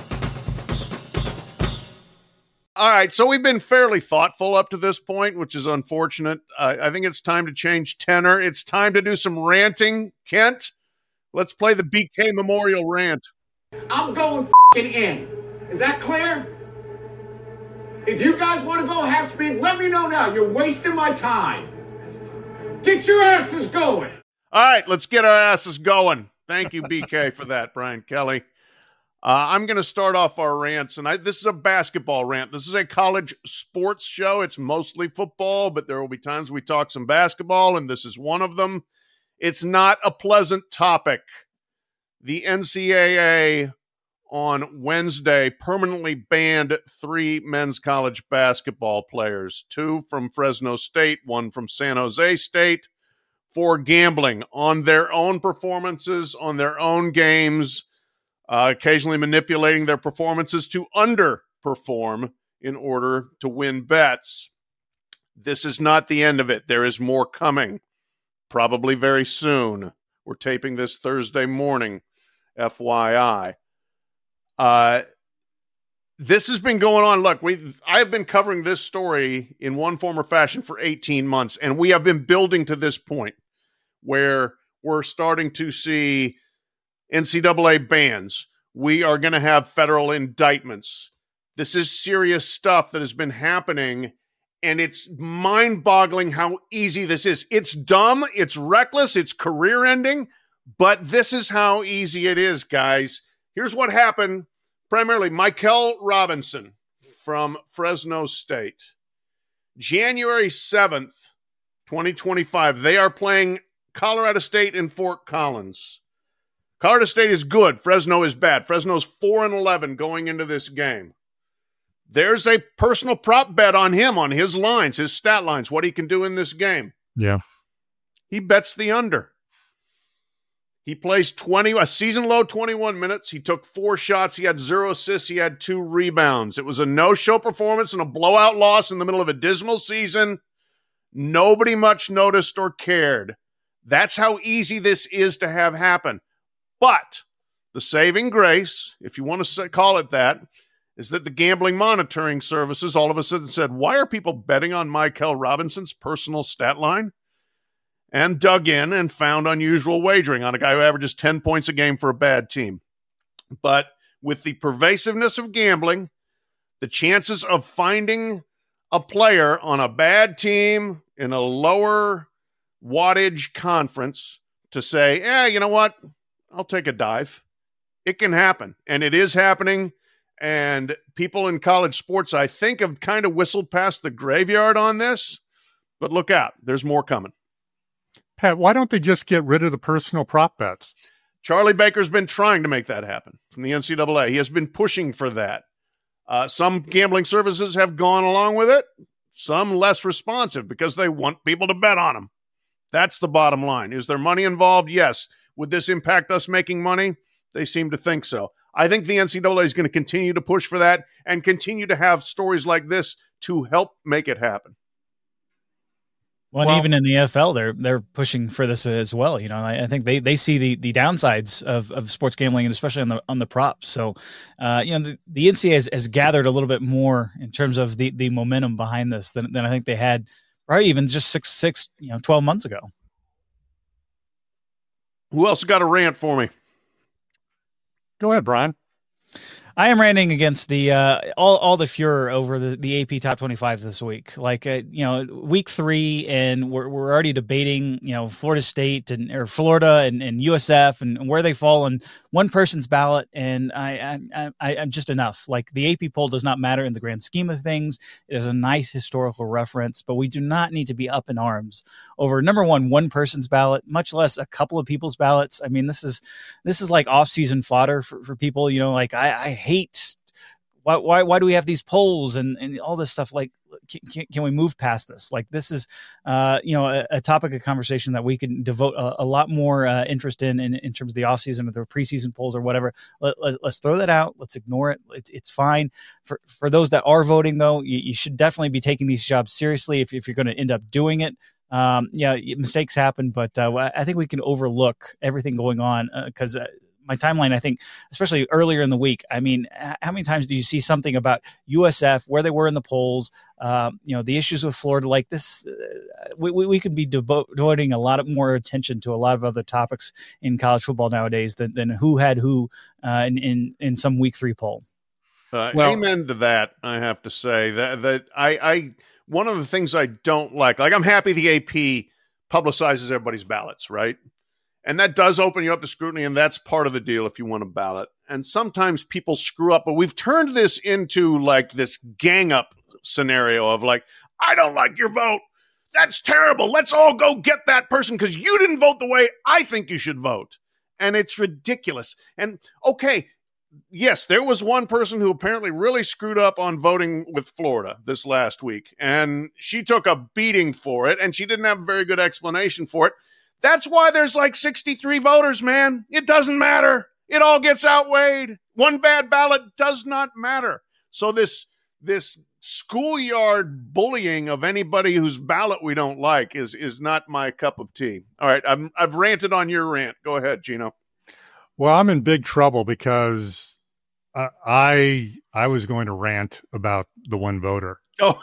All right, so we've been fairly thoughtful up to this point, which is unfortunate. Uh, I think it's time to change tenor. It's time to do some ranting. Kent, let's play the B K Memorial rant. I'm going f***ing in. Is that clear? If you guys want to go half speed, let me know now. You're wasting my time. Get your asses going. All right, let's get our asses going. Thank you, B K, for that, Brian Kelly. Uh, I'm going to start off our rants, and I, this is a basketball rant. This is a college sports show. It's mostly football, but there will be times we talk some basketball, and this is one of them. It's not a pleasant topic. The N C double A on Wednesday permanently banned three men's college basketball players, two from Fresno State, one from San Jose State, for gambling on their own performances, on their own games, Uh, occasionally manipulating their performances to underperform in order to win bets. This is not the end of it. There is more coming, probably very soon. We're taping this Thursday morning, F Y I. Uh, this has been going on. Look, we I have been covering this story in one form or fashion for eighteen months, and we have been building to this point where we're starting to see N C double A bans. We are going to have federal indictments. This is serious stuff that has been happening, and it's mind-boggling how easy this is. It's dumb, it's reckless, it's career-ending, but this is how easy it is, guys. Here's what happened. Primarily, Michael Robinson from Fresno State. January seventh, twenty twenty-five, they are playing Colorado State in Fort Collins. Colorado State is good. Fresno is bad. Fresno's four and eleven going into this game. There's a personal prop bet on him, on his lines, his stat lines, what he can do in this game. Yeah. He bets the under. He plays twenty, a season low twenty-one minutes. He took four shots. He had zero assists. He had two rebounds. It was a no-show performance and a blowout loss in the middle of a dismal season. Nobody much noticed or cared. That's how easy this is to have happen. But the saving grace, if you want to call it that, is that the gambling monitoring services all of a sudden said, why are people betting on Michael Robinson's personal stat line? And dug in and found unusual wagering on a guy who averages ten points a game for a bad team. But with the pervasiveness of gambling, the chances of finding a player on a bad team in a lower wattage conference to say, yeah, you know what? I'll take a dive. It can happen, and it is happening, and people in college sports, I think, have kind of whistled past the graveyard on this, but look out. There's more coming. Pat, why don't they just get rid of the personal prop bets? Charlie Baker's been trying to make that happen from the N C double A. He has been pushing for that. Uh, some gambling services have gone along with it, some less responsive because they want people to bet on them. That's the bottom line. Is there money involved? Yes. Would this impact us making money? They seem to think so. I think the N C double A is going to continue to push for that and continue to have stories like this to help make it happen. Well, and well, even in the N F L, they're they're pushing for this as well. You know, I, I think they, they see the, the downsides of, of sports gambling, and especially on the on the props. So, uh, you know, the, the N C A A has, has gathered a little bit more in terms of the, the momentum behind this than, than I think they had probably even just six six you know twelve months ago. Who else got a rant for me? Go ahead, Brian. I am ranting against the uh, all all the furor over the, the A P Top twenty-five this week. Like uh, you know, week three, and we're we're already debating you know Florida State and or Florida and, and U S F and, and where they fall on one person's ballot. And I I, I I'm just enough. Like the A P poll does not matter in the grand scheme of things. It is a nice historical reference, but we do not need to be up in arms over number one one person's ballot, much less a couple of people's ballots. I mean, this is this is like off season fodder for, for people. You know, like I. I hate why why why do we have these polls and, and all this stuff? Like, can, can we move past this? Like, this is uh you know a, a topic of conversation that we can devote a, a lot more uh, interest in, in in terms of the offseason or the preseason polls or whatever. Let, let, let's throw that out. Let's ignore it. It's it's fine for for those that are voting though. You, you should definitely be taking these jobs seriously if if you're going to end up doing it. Um, yeah, mistakes happen, but uh, I think we can overlook everything going on because. Uh, My timeline, I think, especially earlier in the week. I mean, how many times do you see something about U S F, where they were in the polls, um, you know, the issues with Florida like this? Uh, we, we, we could be devo- devoting a lot of more attention to a lot of other topics in college football nowadays than, than who had who uh, in, in, in some week three poll. Uh, well, amen to that, I have to say. That, that I, I one of the things I don't like, like I'm happy the A P publicizes everybody's ballots, right? And that does open you up to scrutiny, and that's part of the deal if you want a ballot. And sometimes people screw up, but we've turned this into like this gang up scenario of like, I don't like your vote. That's terrible. Let's all go get that person because you didn't vote the way I think you should vote. And it's ridiculous. And okay, yes, there was one person who apparently really screwed up on voting with Florida this last week, and she took a beating for it, and she didn't have a very good explanation for it. That's why there's like sixty-three voters, man. It doesn't matter. It all gets outweighed. One bad ballot does not matter. So this this schoolyard bullying of anybody whose ballot we don't like is is not my cup of tea. All right, I'm, I've ranted on your rant. Go ahead, Gino. Well, I'm in big trouble because uh, I I was going to rant about the one voter. Oh,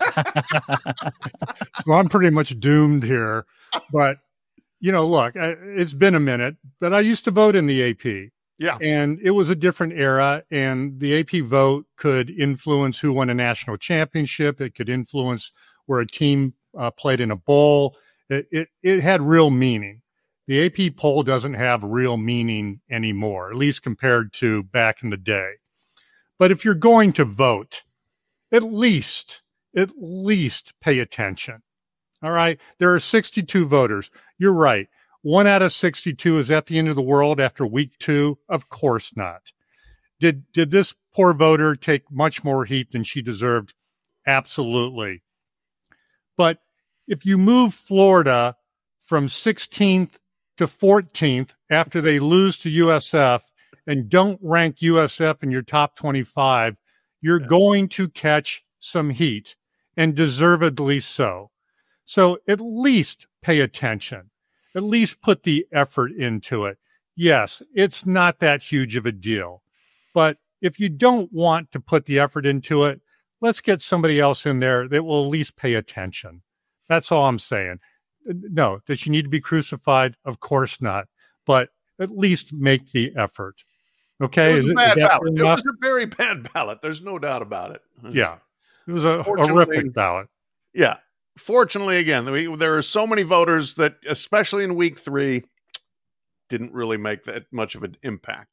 so I'm pretty much doomed here. But you know, look, it's been a minute, but I used to vote in the A P. Yeah. And it was a different era, and the A P vote could influence who won a national championship. It could influence where a team uh, played in a bowl. It, it, it had real meaning. The A P poll doesn't have real meaning anymore, at least compared to back in the day. But if you're going to vote, at least, at least pay attention. All right. There are sixty-two voters. You're right. One out of sixty-two is at the end of the world after week two? Of course not. Did did this poor voter take much more heat than she deserved? Absolutely. But if you move Florida from sixteenth to fourteenth after they lose to U S F and don't rank U S F in your top twenty-five, you're going to catch some heat, and deservedly so. So at least pay attention. At least put the effort into it. Yes, it's not that huge of a deal. But if you don't want to put the effort into it, let's get somebody else in there that will at least pay attention. That's all I'm saying. No, does she need to be crucified? Of course not. But at least make the effort. Okay? It was is a bad is ballot. It was a very bad ballot. There's no doubt about it. It's, yeah. It was a horrific ballot. Yeah. Fortunately, again, we, there are so many voters that, especially in week three, didn't really make that much of an impact.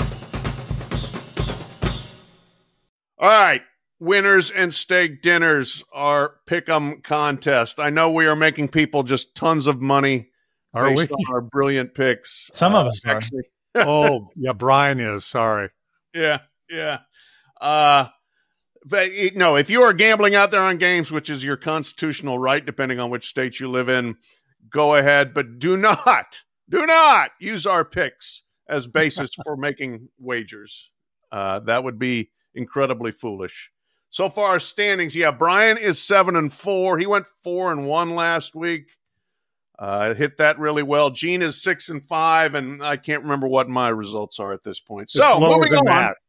All right. Winners and steak dinners are pick'em contest. I know we are making people just tons of money are based we? on our brilliant picks. Some uh, of us actually. Oh, yeah, Brian is. Sorry. Yeah, yeah. Uh, But, no, if you are gambling out there on games, which is your constitutional right, depending on which state you live in, go ahead. But do not, do not use our picks as basis for making wagers. Uh, that would be incredibly foolish. So far, standings, yeah, Brian is seven and four. He went four and one last week. Uh, hit that really well. Gene is six and five, and I can't remember what my results are at this point. It's so lower moving than on. that.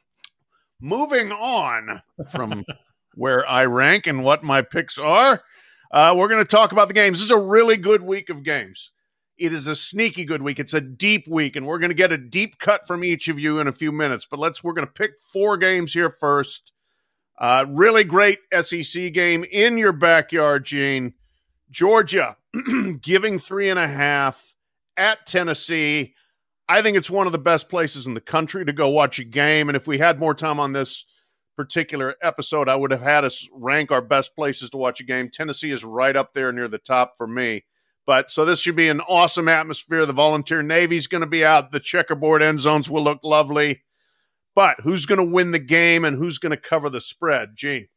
Moving on from where I rank and what my picks are, uh, we're going to talk about the games. This is a really good week of games. It is a sneaky good week. It's a deep week, and we're going to get a deep cut from each of you in a few minutes. But let's we're going to pick four games here first. Uh, really great S E C game in your backyard, Gene. Georgia giving three and a half at Tennessee. I think it's one of the best places in the country to go watch a game. And if we had more time on this particular episode, I would have had us rank our best places to watch a game. Tennessee is right up there near the top for me. But so this should be an awesome atmosphere. The Volunteer Navy's going to be out. The checkerboard end zones will look lovely. But who's going to win the game and who's going to cover the spread? Gene?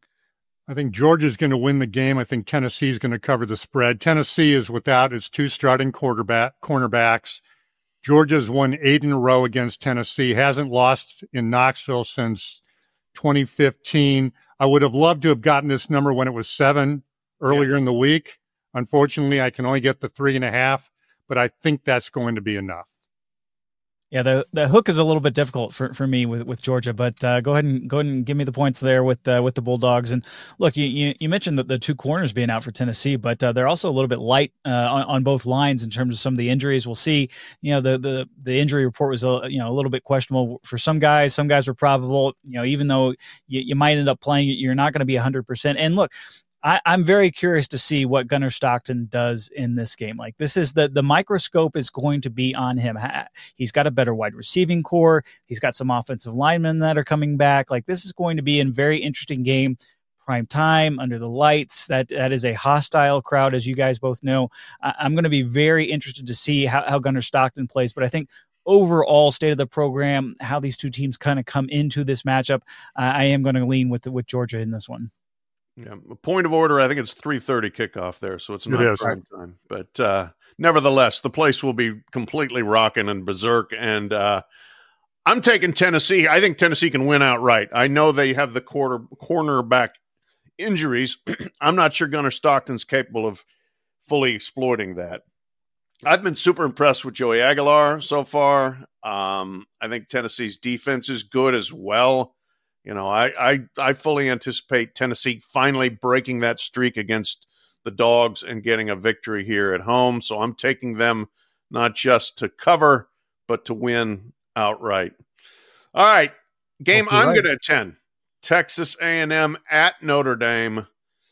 I think Georgia's going to win the game. I think Tennessee's going to cover the spread. Tennessee is without its two starting quarterback cornerbacks. Georgia's won eight in a row against Tennessee, hasn't lost in Knoxville since twenty fifteen. I would have loved to have gotten this number when it was seven earlier yeah. in the week. Unfortunately, I can only get the three and a half, but I think that's going to be enough. Yeah, the the hook is a little bit difficult for, for me with, with Georgia, but uh, go ahead and go ahead and give me the points there with uh, with the Bulldogs. And look, you, you you mentioned that the two corners being out for Tennessee, but uh, they're also a little bit light uh, on, on both lines in terms of some of the injuries. We'll see. You know, the the the injury report was a you know a little bit questionable for some guys. Some guys were probable. You know, even though you, you might end up playing it, you're not going to be one hundred percent. And look, I, I'm very curious to see what Gunnar Stockton does in this game. Like this is the, the microscope is going to be on him. He's got a better wide receiving core. He's got some offensive linemen that are coming back. Like this is going to be a very interesting game. Prime time under the lights. That that is a hostile crowd, as you guys both know. I, I'm going to be very interested to see how, how Gunnar Stockton plays, but I think overall state of the program, how these two teams kind of come into this matchup, uh, I am going to lean with with Georgia in this one. Yeah, point of order, I think it's three thirty kickoff there, so it's not it prime time. But uh, nevertheless, the place will be completely rocking and berserk, and uh, I'm taking Tennessee. I think Tennessee can win outright. I know they have the quarter cornerback injuries. I'm not sure Gunnar Stockton's capable of fully exploiting that. I've been super impressed with Joey Aguilar so far. Um, I think Tennessee's defense is good as well. You know, I, I I fully anticipate Tennessee finally breaking that streak against the Dogs and getting a victory here at home. So I'm taking them not just to cover, but to win outright. All right, game okay, I'm right. going to attend. Texas A and M at Notre Dame.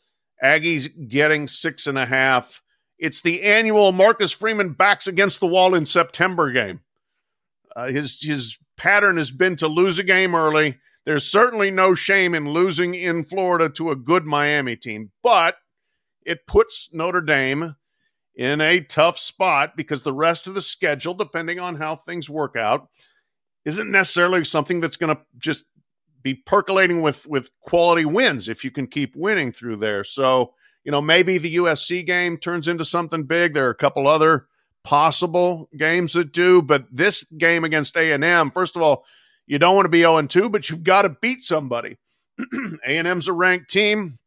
Aggies getting six and a half. It's the annual Marcus Freeman backs against the wall in September game. Uh, his his pattern has been to lose a game early. There's certainly no shame in losing in Florida to a good Miami team, but it puts Notre Dame in a tough spot because the rest of the schedule, depending on how things work out, isn't necessarily something that's going to just be percolating with, with quality wins if you can keep winning through there. So, you know, maybe the U S C game turns into something big. There are a couple other possible games that do, but this game against A and M, first of all, you don't want to be oh and two, but you've got to beat somebody. A and M's a ranked team.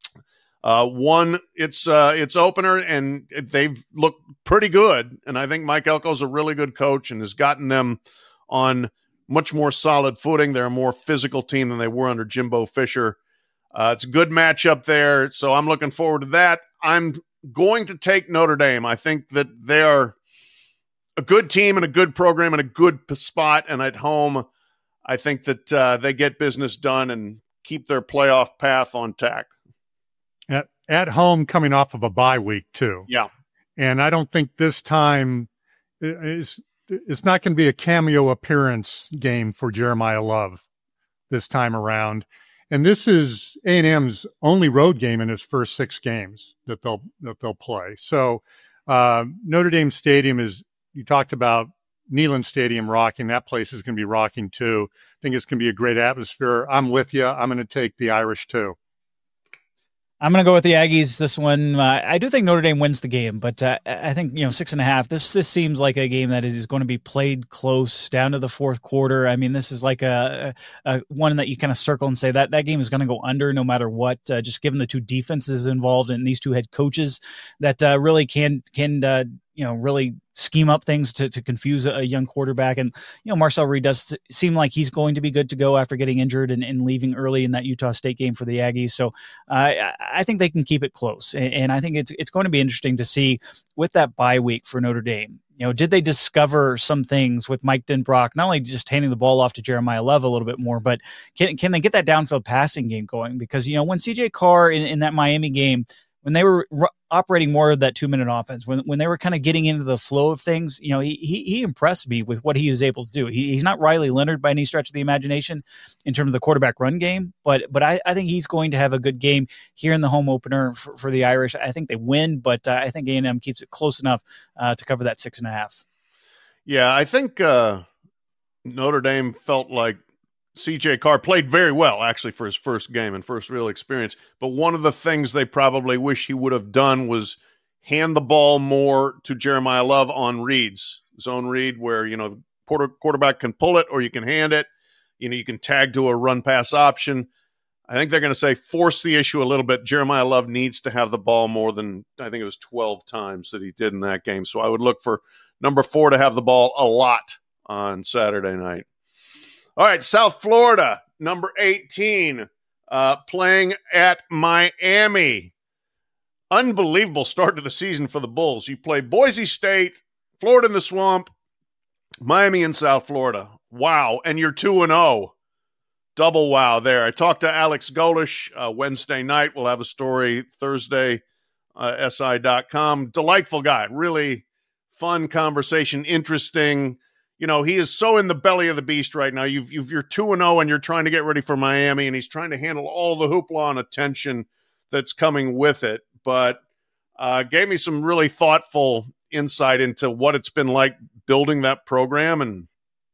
Uh, won its uh, its opener, and they've looked pretty good. And I think Mike Elko's a really good coach and has gotten them on much more solid footing. They're a more physical team than they were under Jimbo Fisher. Uh, it's a good matchup there, so I'm looking forward to that. I'm going to take Notre Dame. I think that they are a good team and a good program and a good spot, and at home – I think that uh, they get business done and keep their playoff path on tack. At, at home, coming off of a bye week, too. Yeah. And I don't think this time is it's not going to be a cameo appearance game for Jeremiah Love this time around. And this is A and M's only road game in his first six games that they'll that they'll play. So uh, Notre Dame Stadium is, you talked about Neyland Stadium rocking. That place is going to be rocking too. I think it's going to be a great atmosphere. I'm with you. I'm going to take the Irish too. I'm going to go with the Aggies. This one, uh, I do think Notre Dame wins the game, but uh, I think, you know, six and a half, this, this seems like a game that is going to be played close down to the fourth quarter. I mean, this is like a, a, a one that you kind of circle and say that that game is going to go under no matter what, uh, just given the two defenses involved and these two head coaches that uh, really can, can, uh, you know, really scheme up things to, to confuse a, a young quarterback. And, you know, Marcel Reed does seem like he's going to be good to go after getting injured and, and leaving early in that Utah State game for the Aggies. So uh, I think they can keep it close. And, and I think it's, it's going to be interesting to see with that bye week for Notre Dame. You know, did they discover some things with Mike Denbrock, not only just handing the ball off to Jeremiah Love a little bit more, but can, can they get that downfield passing game going? Because, you know, when C J Carr in, in that Miami game, when they were r- operating more of that two-minute offense, when when they were kind of getting into the flow of things, you know, he he, he impressed me with what he was able to do. He, he's not Riley Leonard by any stretch of the imagination in terms of the quarterback run game, but but I, I think he's going to have a good game here in the home opener for, for the Irish. I think they win, but uh, I think A and M keeps it close enough uh, to cover that six and a half. Yeah, I think uh, Notre Dame felt like C J Carr played very well, actually, for his first game and first real experience. But one of the things they probably wish he would have done was hand the ball more to Jeremiah Love on reads, zone read, where, you know, the quarter, quarterback can pull it or you can hand it. You know, you can tag to a run pass option. I think they're going to say force the issue a little bit. Jeremiah Love needs to have the ball more than, I think it was twelve times that he did in that game. So I would look for number four to have the ball a lot on Saturday night. All right, South Florida, number eighteen, uh, playing at Miami. Unbelievable start to the season for the Bulls. You play Boise State, Florida in the Swamp, Miami and South Florida. Wow, and you're two and oh. Double wow there. I talked to Alex Golish uh, Wednesday night. We'll have a story Thursday, uh, S I dot com. Delightful guy, really fun conversation, interesting. You know, he is so in the belly of the beast right now. You've, you've, you're two and oh and you're trying to get ready for Miami, and he's trying to handle all the hoopla and attention that's coming with it. But uh, gave me some really thoughtful insight into what it's been like building that program and,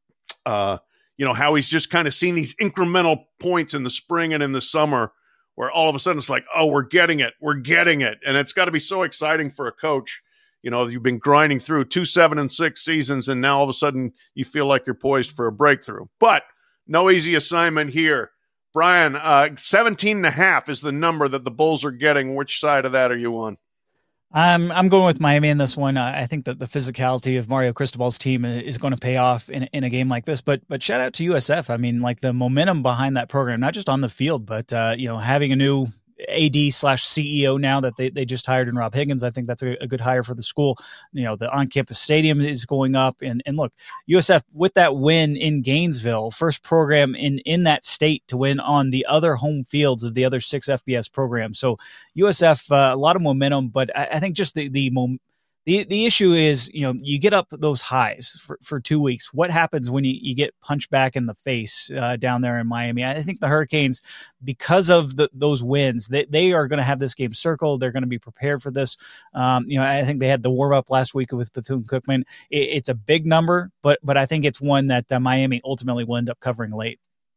uh, you know, how he's just kind of seen these incremental points in the spring and in the summer where all of a sudden it's like, oh, we're getting it. We're getting it. And it's got to be so exciting for a coach. You know, you've been grinding through two, seven, and six seasons, and now all of a sudden you feel like you're poised for a breakthrough. But no easy assignment here. Brian, uh, seventeen and a half is the number that the Bulls are getting. Which side of that are you on? I'm I'm going with Miami in this one. I think that the physicality of Mario Cristobal's team is going to pay off in in a game like this. But but shout out to U S F. I mean, like the momentum behind that program, not just on the field, but uh, you know, having a new A D slash C E O now that they, they just hired in Rob Higgins. I think that's a, a good hire for the school. You know, the on-campus stadium is going up. And, and look, U S F with that win in Gainesville, first program in, in that state to win on the other home fields of the other six F B S programs. So U S F, uh, a lot of momentum, but I, I think just the, the momentum, The the issue is, you know, you get up those highs for, for two weeks. What happens when you, you get punched back in the face uh, down there in Miami? I think the Hurricanes, because of the, those wins, they, they are going to have this game circled. They're going to be prepared for this. Um, you know, I think they had the warm up last week with Bethune-Cookman. It, it's a big number, but but I think it's one that uh, Miami ultimately will end up covering late.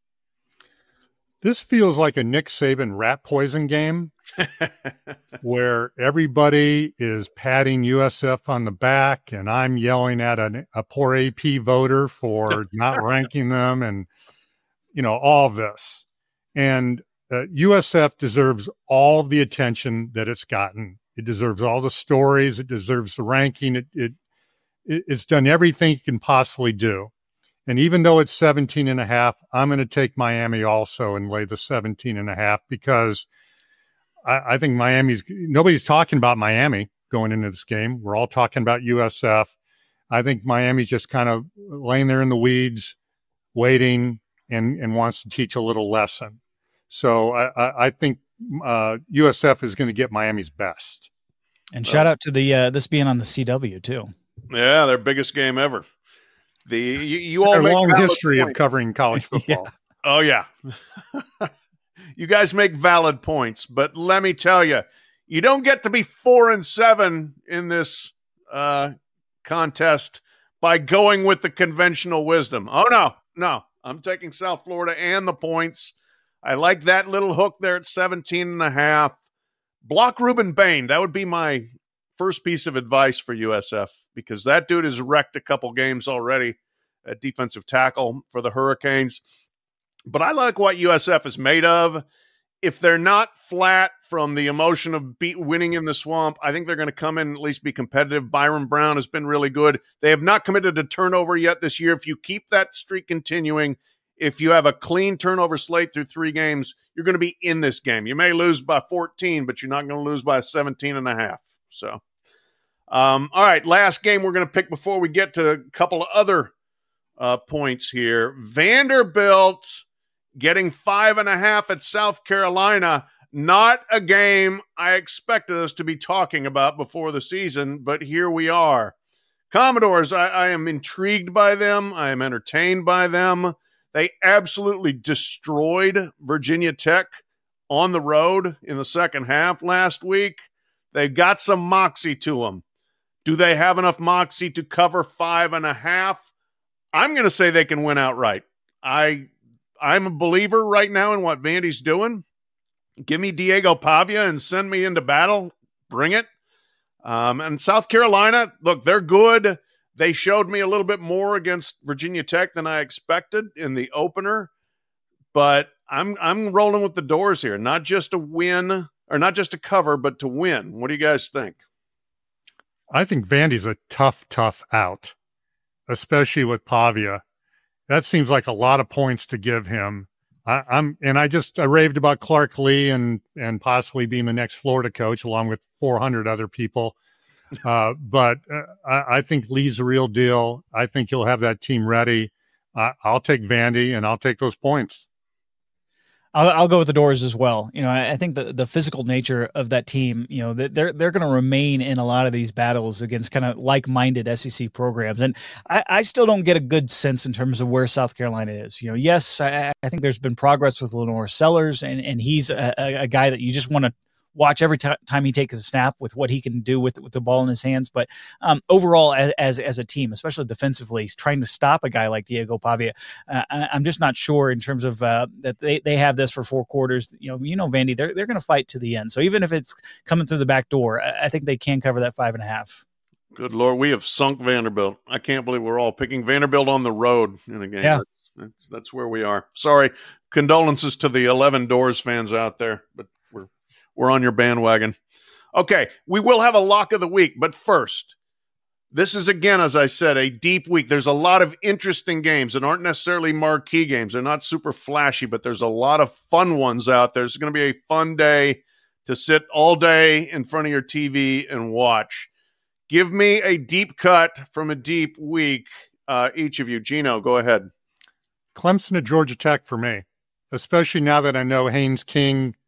This feels like a Nick Saban rat poison game where everybody is patting U S F on the back and I'm yelling at a, a poor A P voter for not ranking them and, you know, all of this. And uh, U S F deserves all the attention that it's gotten. It deserves all the stories. It deserves the ranking. It, it, it's done everything it can possibly do. And even though it's seventeen and a half, I'm going to take Miami also and lay the seventeen and a half because I, I think Miami's nobody's talking about Miami going into this game. We're all talking about U S F. I think Miami's just kind of laying there in the weeds, waiting and, and wants to teach a little lesson. So I, I, I think uh, U S F is going to get Miami's best. And shout out to the uh, this being on the C W too. Yeah, their biggest game ever. The you, you all Their make long valid history points. of covering college football. Yeah. Oh yeah, you guys make valid points, but let me tell you, you don't get to be four and seven in this uh, contest by going with the conventional wisdom. Oh, no, no. I'm taking South Florida and the points. I like that little hook there at seventeen and a half. Block Ruben Bain. That would be my first piece of advice for U S F, because that dude has wrecked a couple games already at defensive tackle for the Hurricanes. But I like what U S F is made of. If they're not flat from the emotion of beat winning in the swamp, I think they're going to come in and at least be competitive. Byron Brown has been really good. They have not committed a turnover yet this year. If you keep that streak continuing, if you have a clean turnover slate through three games, you're going to be in this game. You may lose by fourteen, but you're not going to lose by seventeen and a half. So, um, all right, last game we're going to pick before we get to a couple of other uh, points here. Vanderbilt getting five and a half at South Carolina. Not a game I expected us to be talking about before the season, but here we are. Commodores, I, I am intrigued by them. I am entertained by them. They absolutely destroyed Virginia Tech on the road in the second half last week. They've got some moxie to them. Do they have enough moxie to cover five and a half? I'm going to say they can win outright. I, I'm a believer right now in what Vandy's doing. Give me Diego Pavia and send me into battle. Bring it. Um, and South Carolina, look, they're good. They showed me a little bit more against Virginia Tech than I expected in the opener. But I'm I'm rolling with the Doors here. Not just to win, or not just to cover, but to win. What do you guys think? I think Vandy's a tough, tough out, especially with Pavia. That seems like a lot of points to give him. I, I'm and I just I raved about Clark Lee and and possibly being the next Florida coach along with four hundred other people. Uh, but uh, I, I think Lee's the real deal. I think he'll have that team ready. Uh, I'll take Vandy and I'll take those points. I'll, I'll go with the Doors as well. You know, I, I think the, the physical nature of that team, you know, they're they're going to remain in a lot of these battles against kind of like-minded S E C programs. And I, I still don't get a good sense in terms of where South Carolina is. You know, yes, I, I think there's been progress with Lenore Sellers, and, and he's a, a guy that you just want to watch every t- time he takes a snap with what he can do with with the ball in his hands. But um, overall, as, as as a team, especially defensively, trying to stop a guy like Diego Pavia, uh, I, I'm just not sure in terms of uh, that they, they have this for four quarters. You know, you know, Vandy, they're they're going to fight to the end. So even if it's coming through the back door, I, I think they can cover that five and a half. Good Lord, we have sunk Vanderbilt. I can't believe we're all picking Vanderbilt on the road in a game. Yeah. That's, that's, that's where we are. Sorry. Condolences to the eleven Doors fans out there, but we're we're on your bandwagon. Okay, we will have a lock of the week, but first, this is, again, as I said, a deep week. There's a lot of interesting games that aren't necessarily marquee games. They're not super flashy, but there's a lot of fun ones out there. It's going to be a fun day to sit all day in front of your T V and watch. Give me a deep cut from a deep week, uh, each of you. Gino, go ahead. Clemson at Georgia Tech for me, especially now that I know Haynes King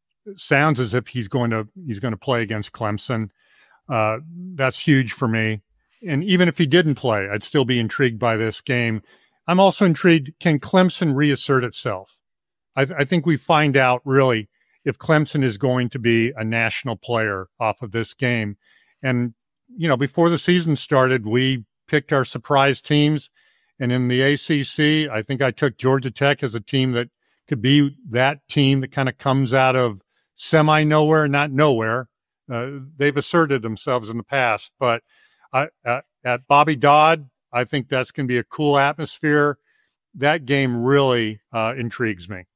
sounds as if he's going to he's going to play against Clemson. Uh, that's huge for me. And even if he didn't play, I'd still be intrigued by this game. I'm also intrigued, can Clemson reassert itself? I, th- I think we find out really if Clemson is going to be a national player off of this game. And, you know, before the season started, we picked our surprise teams. And in the A C C, I think I took Georgia Tech as a team that could be that team that kind of comes out of semi-nowhere, not nowhere. Uh, they've asserted themselves in the past. But I, uh, at Bobby Dodd, I think that's going to be a cool atmosphere. That game really uh, intrigues me.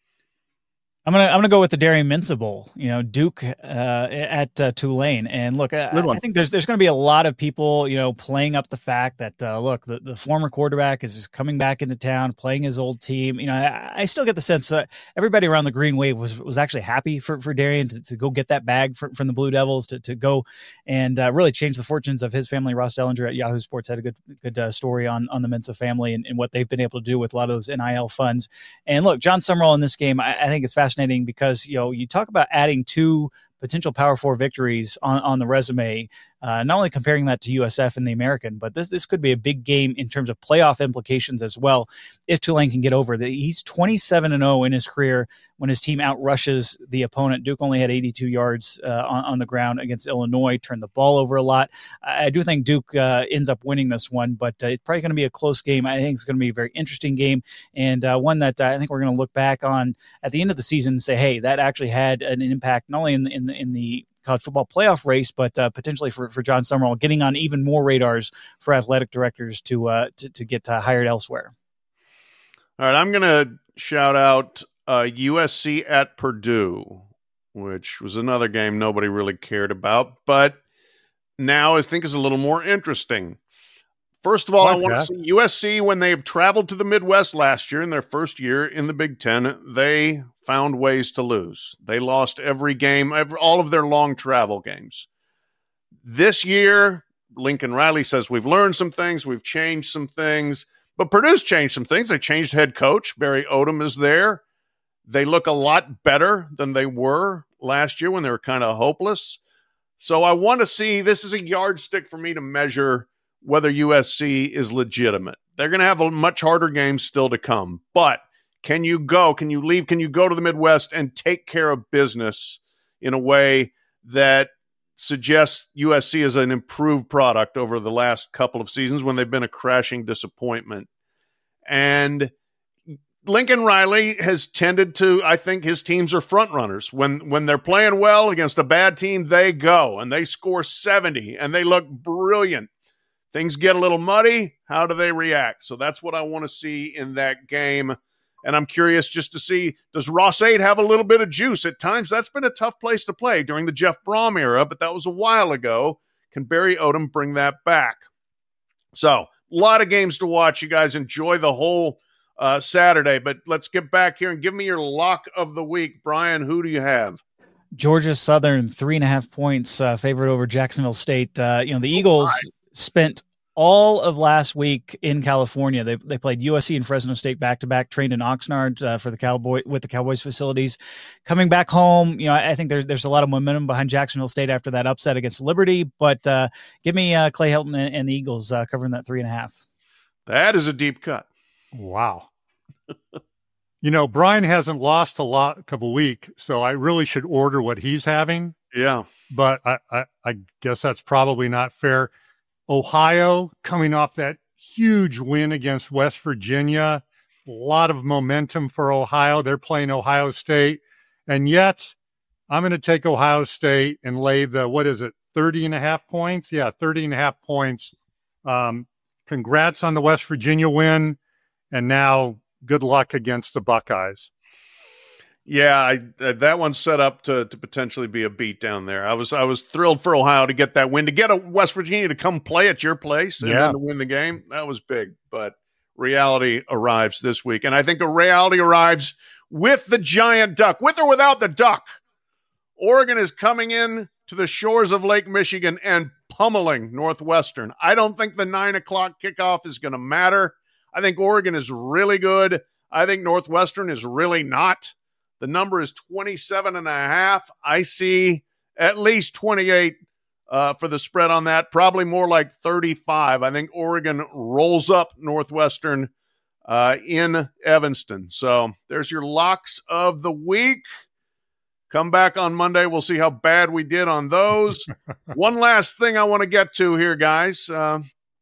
I'm gonna I'm gonna go with the Darian Mensah Bowl. You know, Duke uh, at uh, Tulane, and look, I, I think there's there's going to be a lot of people, you know, playing up the fact that uh, look, the, the former quarterback is just coming back into town, playing his old team. You know, I, I still get the sense that everybody around the Green Wave was was actually happy for, for Darian to, to go get that bag for, from the Blue Devils to to go and uh, really change the fortunes of his family. Ross Dellinger at Yahoo Sports had a good good uh, story on on the Mensah family and, and what they've been able to do with a lot of those N I L funds. And look, John Summerall in this game, I, I think it's fascinating. Because, you know, you talk about adding two potential Power Four victories on, on the resume. Uh, not only comparing that to U S F and the American, but this this could be a big game in terms of playoff implications as well. If Tulane can get over that, he's twenty-seven and oh in his career when his team outrushes the opponent. Duke only had eighty-two yards uh, on, on the ground against Illinois, turned the ball over a lot. I, I do think Duke uh, ends up winning this one, but uh, it's probably going to be a close game. I think it's going to be a very interesting game, and uh, one that uh, I think we're going to look back on at the end of the season and say, hey, that actually had an impact not only in the, in the, in the college football playoff race, but uh, potentially for, for John Summerall getting on even more radars for athletic directors to uh, to, to get uh, hired elsewhere. All right, I'm going to shout out uh, U S C at Purdue, which was another game nobody really cared about, but now I think is a little more interesting. First of all, Like I want that. to see U S C when they've traveled to the Midwest last year in their first year in the Big Ten. They found ways to lose. They lost every game, every, all of their long travel games. This year, Lincoln Riley says we've learned some things, we've changed some things, but Purdue's changed some things. They changed head coach. Barry Odom is there. They look a lot better than they were last year when they were kind of hopeless. So I want to see, this is a yardstick for me to measure whether U S C is legitimate. They're going to have a much harder game still to come, but can you go, can you leave, can you go to the Midwest and take care of business in a way that suggests U S C is an improved product over the last couple of seasons when they've been a crashing disappointment? And Lincoln Riley has tended to, I think his teams are front runners. When, when they're playing well against a bad team, they go and they score seventy and they look brilliant. Things get a little muddy. How do they react? So that's what I want to see in that game. And I'm curious just to see, does Ross-Ade have a little bit of juice? At times, that's been a tough place to play during the Jeff Brom era, but that was a while ago. Can Barry Odom bring that back? So a lot of games to watch. You guys enjoy the whole uh, Saturday, but let's get back here and give me your lock of the week. Brian, who do you have? Georgia Southern, three and a half points, uh, favored over Jacksonville State. Uh, you know, the Eagles right. spent all of last week in California. They they played U S C and Fresno State back to back, trained in Oxnard uh, for the Cowboy with the Cowboys facilities. Coming back home, you know, I think there's there's a lot of momentum behind Jacksonville State after that upset against Liberty. But uh, give me uh, Clay Helton and, and the Eagles uh, covering that three and a half. That is a deep cut. Wow. You know, Brian hasn't lost a lot of a week, so I really should order what he's having. Yeah. But I, I, I guess that's probably not fair. Ohio coming off that huge win against West Virginia. A lot of momentum for Ohio. They're playing Ohio State. And yet I'm going to take Ohio State and lay the, what is it, thirty and a half points? Yeah, thirty and a half points. Um, congrats on the West Virginia win. And now good luck against the Buckeyes. Yeah, I, uh, that one's set up to to potentially be a beat down there. I was I was thrilled for Ohio to get that win, to get a West Virginia to come play at your place and Yeah. then to win the game. That was big, but reality arrives this week. And I think a reality arrives with the giant duck, with or without the duck. Oregon is coming in to the shores of Lake Michigan and pummeling Northwestern. I don't think the nine o'clock kickoff is going to matter. I think Oregon is really good. I think Northwestern is really not. The number is twenty-seven and a half. I see at least twenty-eight uh, for the spread on that, probably more like thirty-five. I think Oregon rolls up Northwestern uh, in Evanston. So there's your locks of the week. Come back on Monday. We'll see how bad we did on those. One last thing I want to get to here, guys. Uh,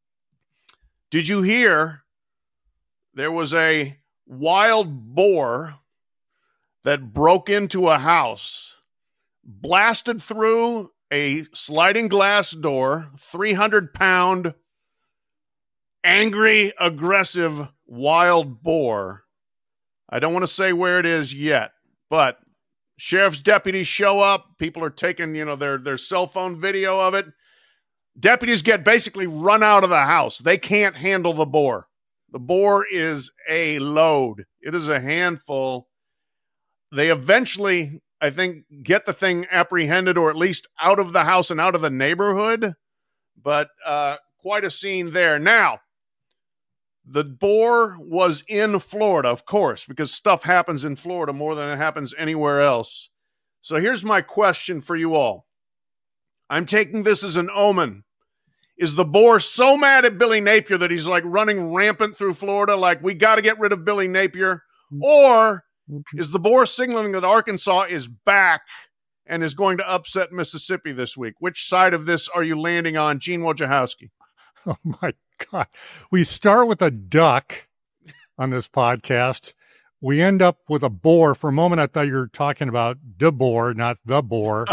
did you hear there was a wild boar that broke into a house, blasted through a sliding glass door, three hundred pound, angry, aggressive, wild boar. I don't want to say where it is yet, but sheriff's deputies show up. People are taking, you know, their, their cell phone video of it. Deputies get basically run out of the house. They can't handle the boar. The boar is a load. It is a handful. They eventually, I think, get the thing apprehended or at least out of the house and out of the neighborhood. But uh, quite a scene there. Now, the boar was in Florida, of course, because stuff happens in Florida more than it happens anywhere else. So here's my question for you all. I'm taking this as an omen. Is the Boar so mad at Billy Napier that he's like running rampant through Florida, like we got to get rid of Billy Napier? Or is the Boar signaling that Arkansas is back and is going to upset Mississippi this week? Which side of this are you landing on, Gene Wojciechowski? Oh, my God. We start with a duck on this podcast. We end up with a boar. For a moment, I thought you were talking about the boar, not the boar.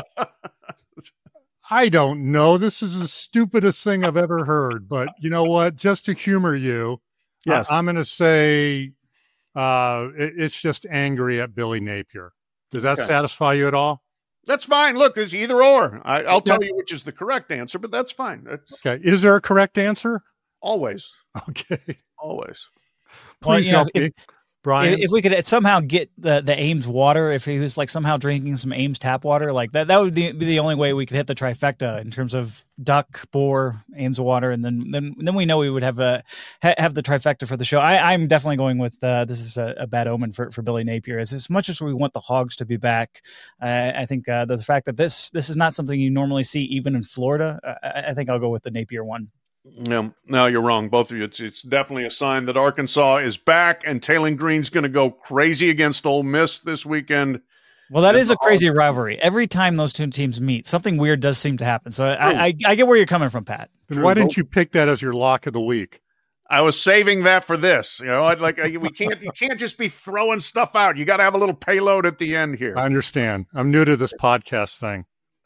I don't know. This is the stupidest thing I've ever heard. But you know what? Just to humor you, yes, I, I'm going to say uh, it, it's just angry at Billy Napier. Does that Okay. satisfy you at all? That's fine. Look, it's either or. I, I'll Okay. tell you which is the correct answer, but that's fine. That's Okay. Is there a correct answer? always, Okay. always. Please Well, you know, help if- me, Brian. If we could somehow get the, the Ames water, if he was like somehow drinking some Ames tap water, like that, that would be, be the only way we could hit the trifecta in terms of duck, boar, Ames water, and then then then we know we would have a ha, have the trifecta for the show. I, I'm definitely going with uh, this is a, a bad omen for, for Billy Napier. As as much as we want the Hogs to be back, uh, I think uh, the fact that this this is not something you normally see even in Florida. I, I think I'll go with the Napier one. No, no, you're wrong. Both of you. It's, it's definitely a sign that Arkansas is back and Taylen Green's going to go crazy against Ole Miss this weekend. Well, that And is a the crazy Hogs- rivalry. Every time those two teams meet, something weird does seem to happen. So I, I, I get where you're coming from, Pat. Then why didn't you pick that as your lock of the week? I was saving that for this. You know, I'd like I- we can't you can't just be throwing stuff out. You got to have a little payload at the end here. I understand. I'm new to this podcast thing.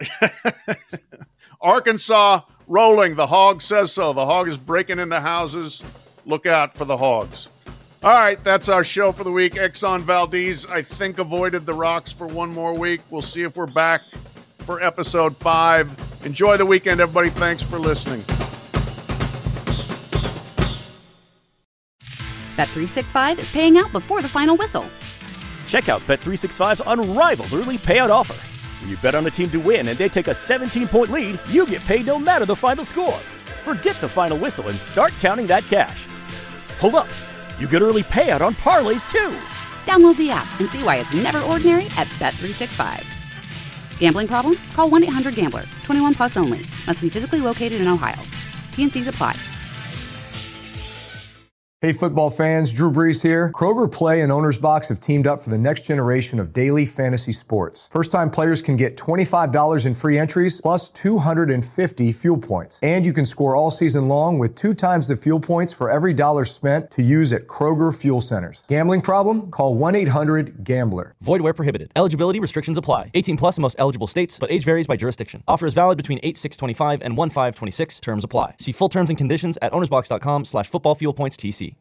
Arkansas rolling. The Hog says so. The Hog is breaking into houses. Look out for the Hogs. All right, that's our show for the week. Exxon Valdez, I think, avoided the rocks for one more week. We'll see if we're back for episode five. Enjoy the weekend, everybody. Thanks for listening. Bet three sixty-five is paying out before the final whistle. Check out Bet three sixty-five's unrivaled early payout offer. When you bet on a team to win and they take a seventeen-point lead, you get paid no matter the final score. Forget the final whistle and start counting that cash. Hold up. You get early payout on parlays, too. Download the app and see why it's never ordinary at Bet three sixty-five. Gambling problem? Call one eight hundred gambler. twenty-one plus only. Must be physically located in Ohio. T N Cs apply. Hey football fans, Drew Brees here. Kroger Play and Owner's Box have teamed up for the next generation of daily fantasy sports. First-time players can get twenty-five dollars in free entries plus two hundred fifty fuel points. And you can score all season long with two times the fuel points for every dollar spent to use at Kroger Fuel Centers. Gambling problem? Call one eight hundred gambler. Void where prohibited. Eligibility restrictions apply. eighteen plus in most eligible states, but age varies by jurisdiction. Offer is valid between eight six twenty-five and one five twenty-six. Terms apply. See full terms and conditions at ownersbox.com slash football fuel points TC.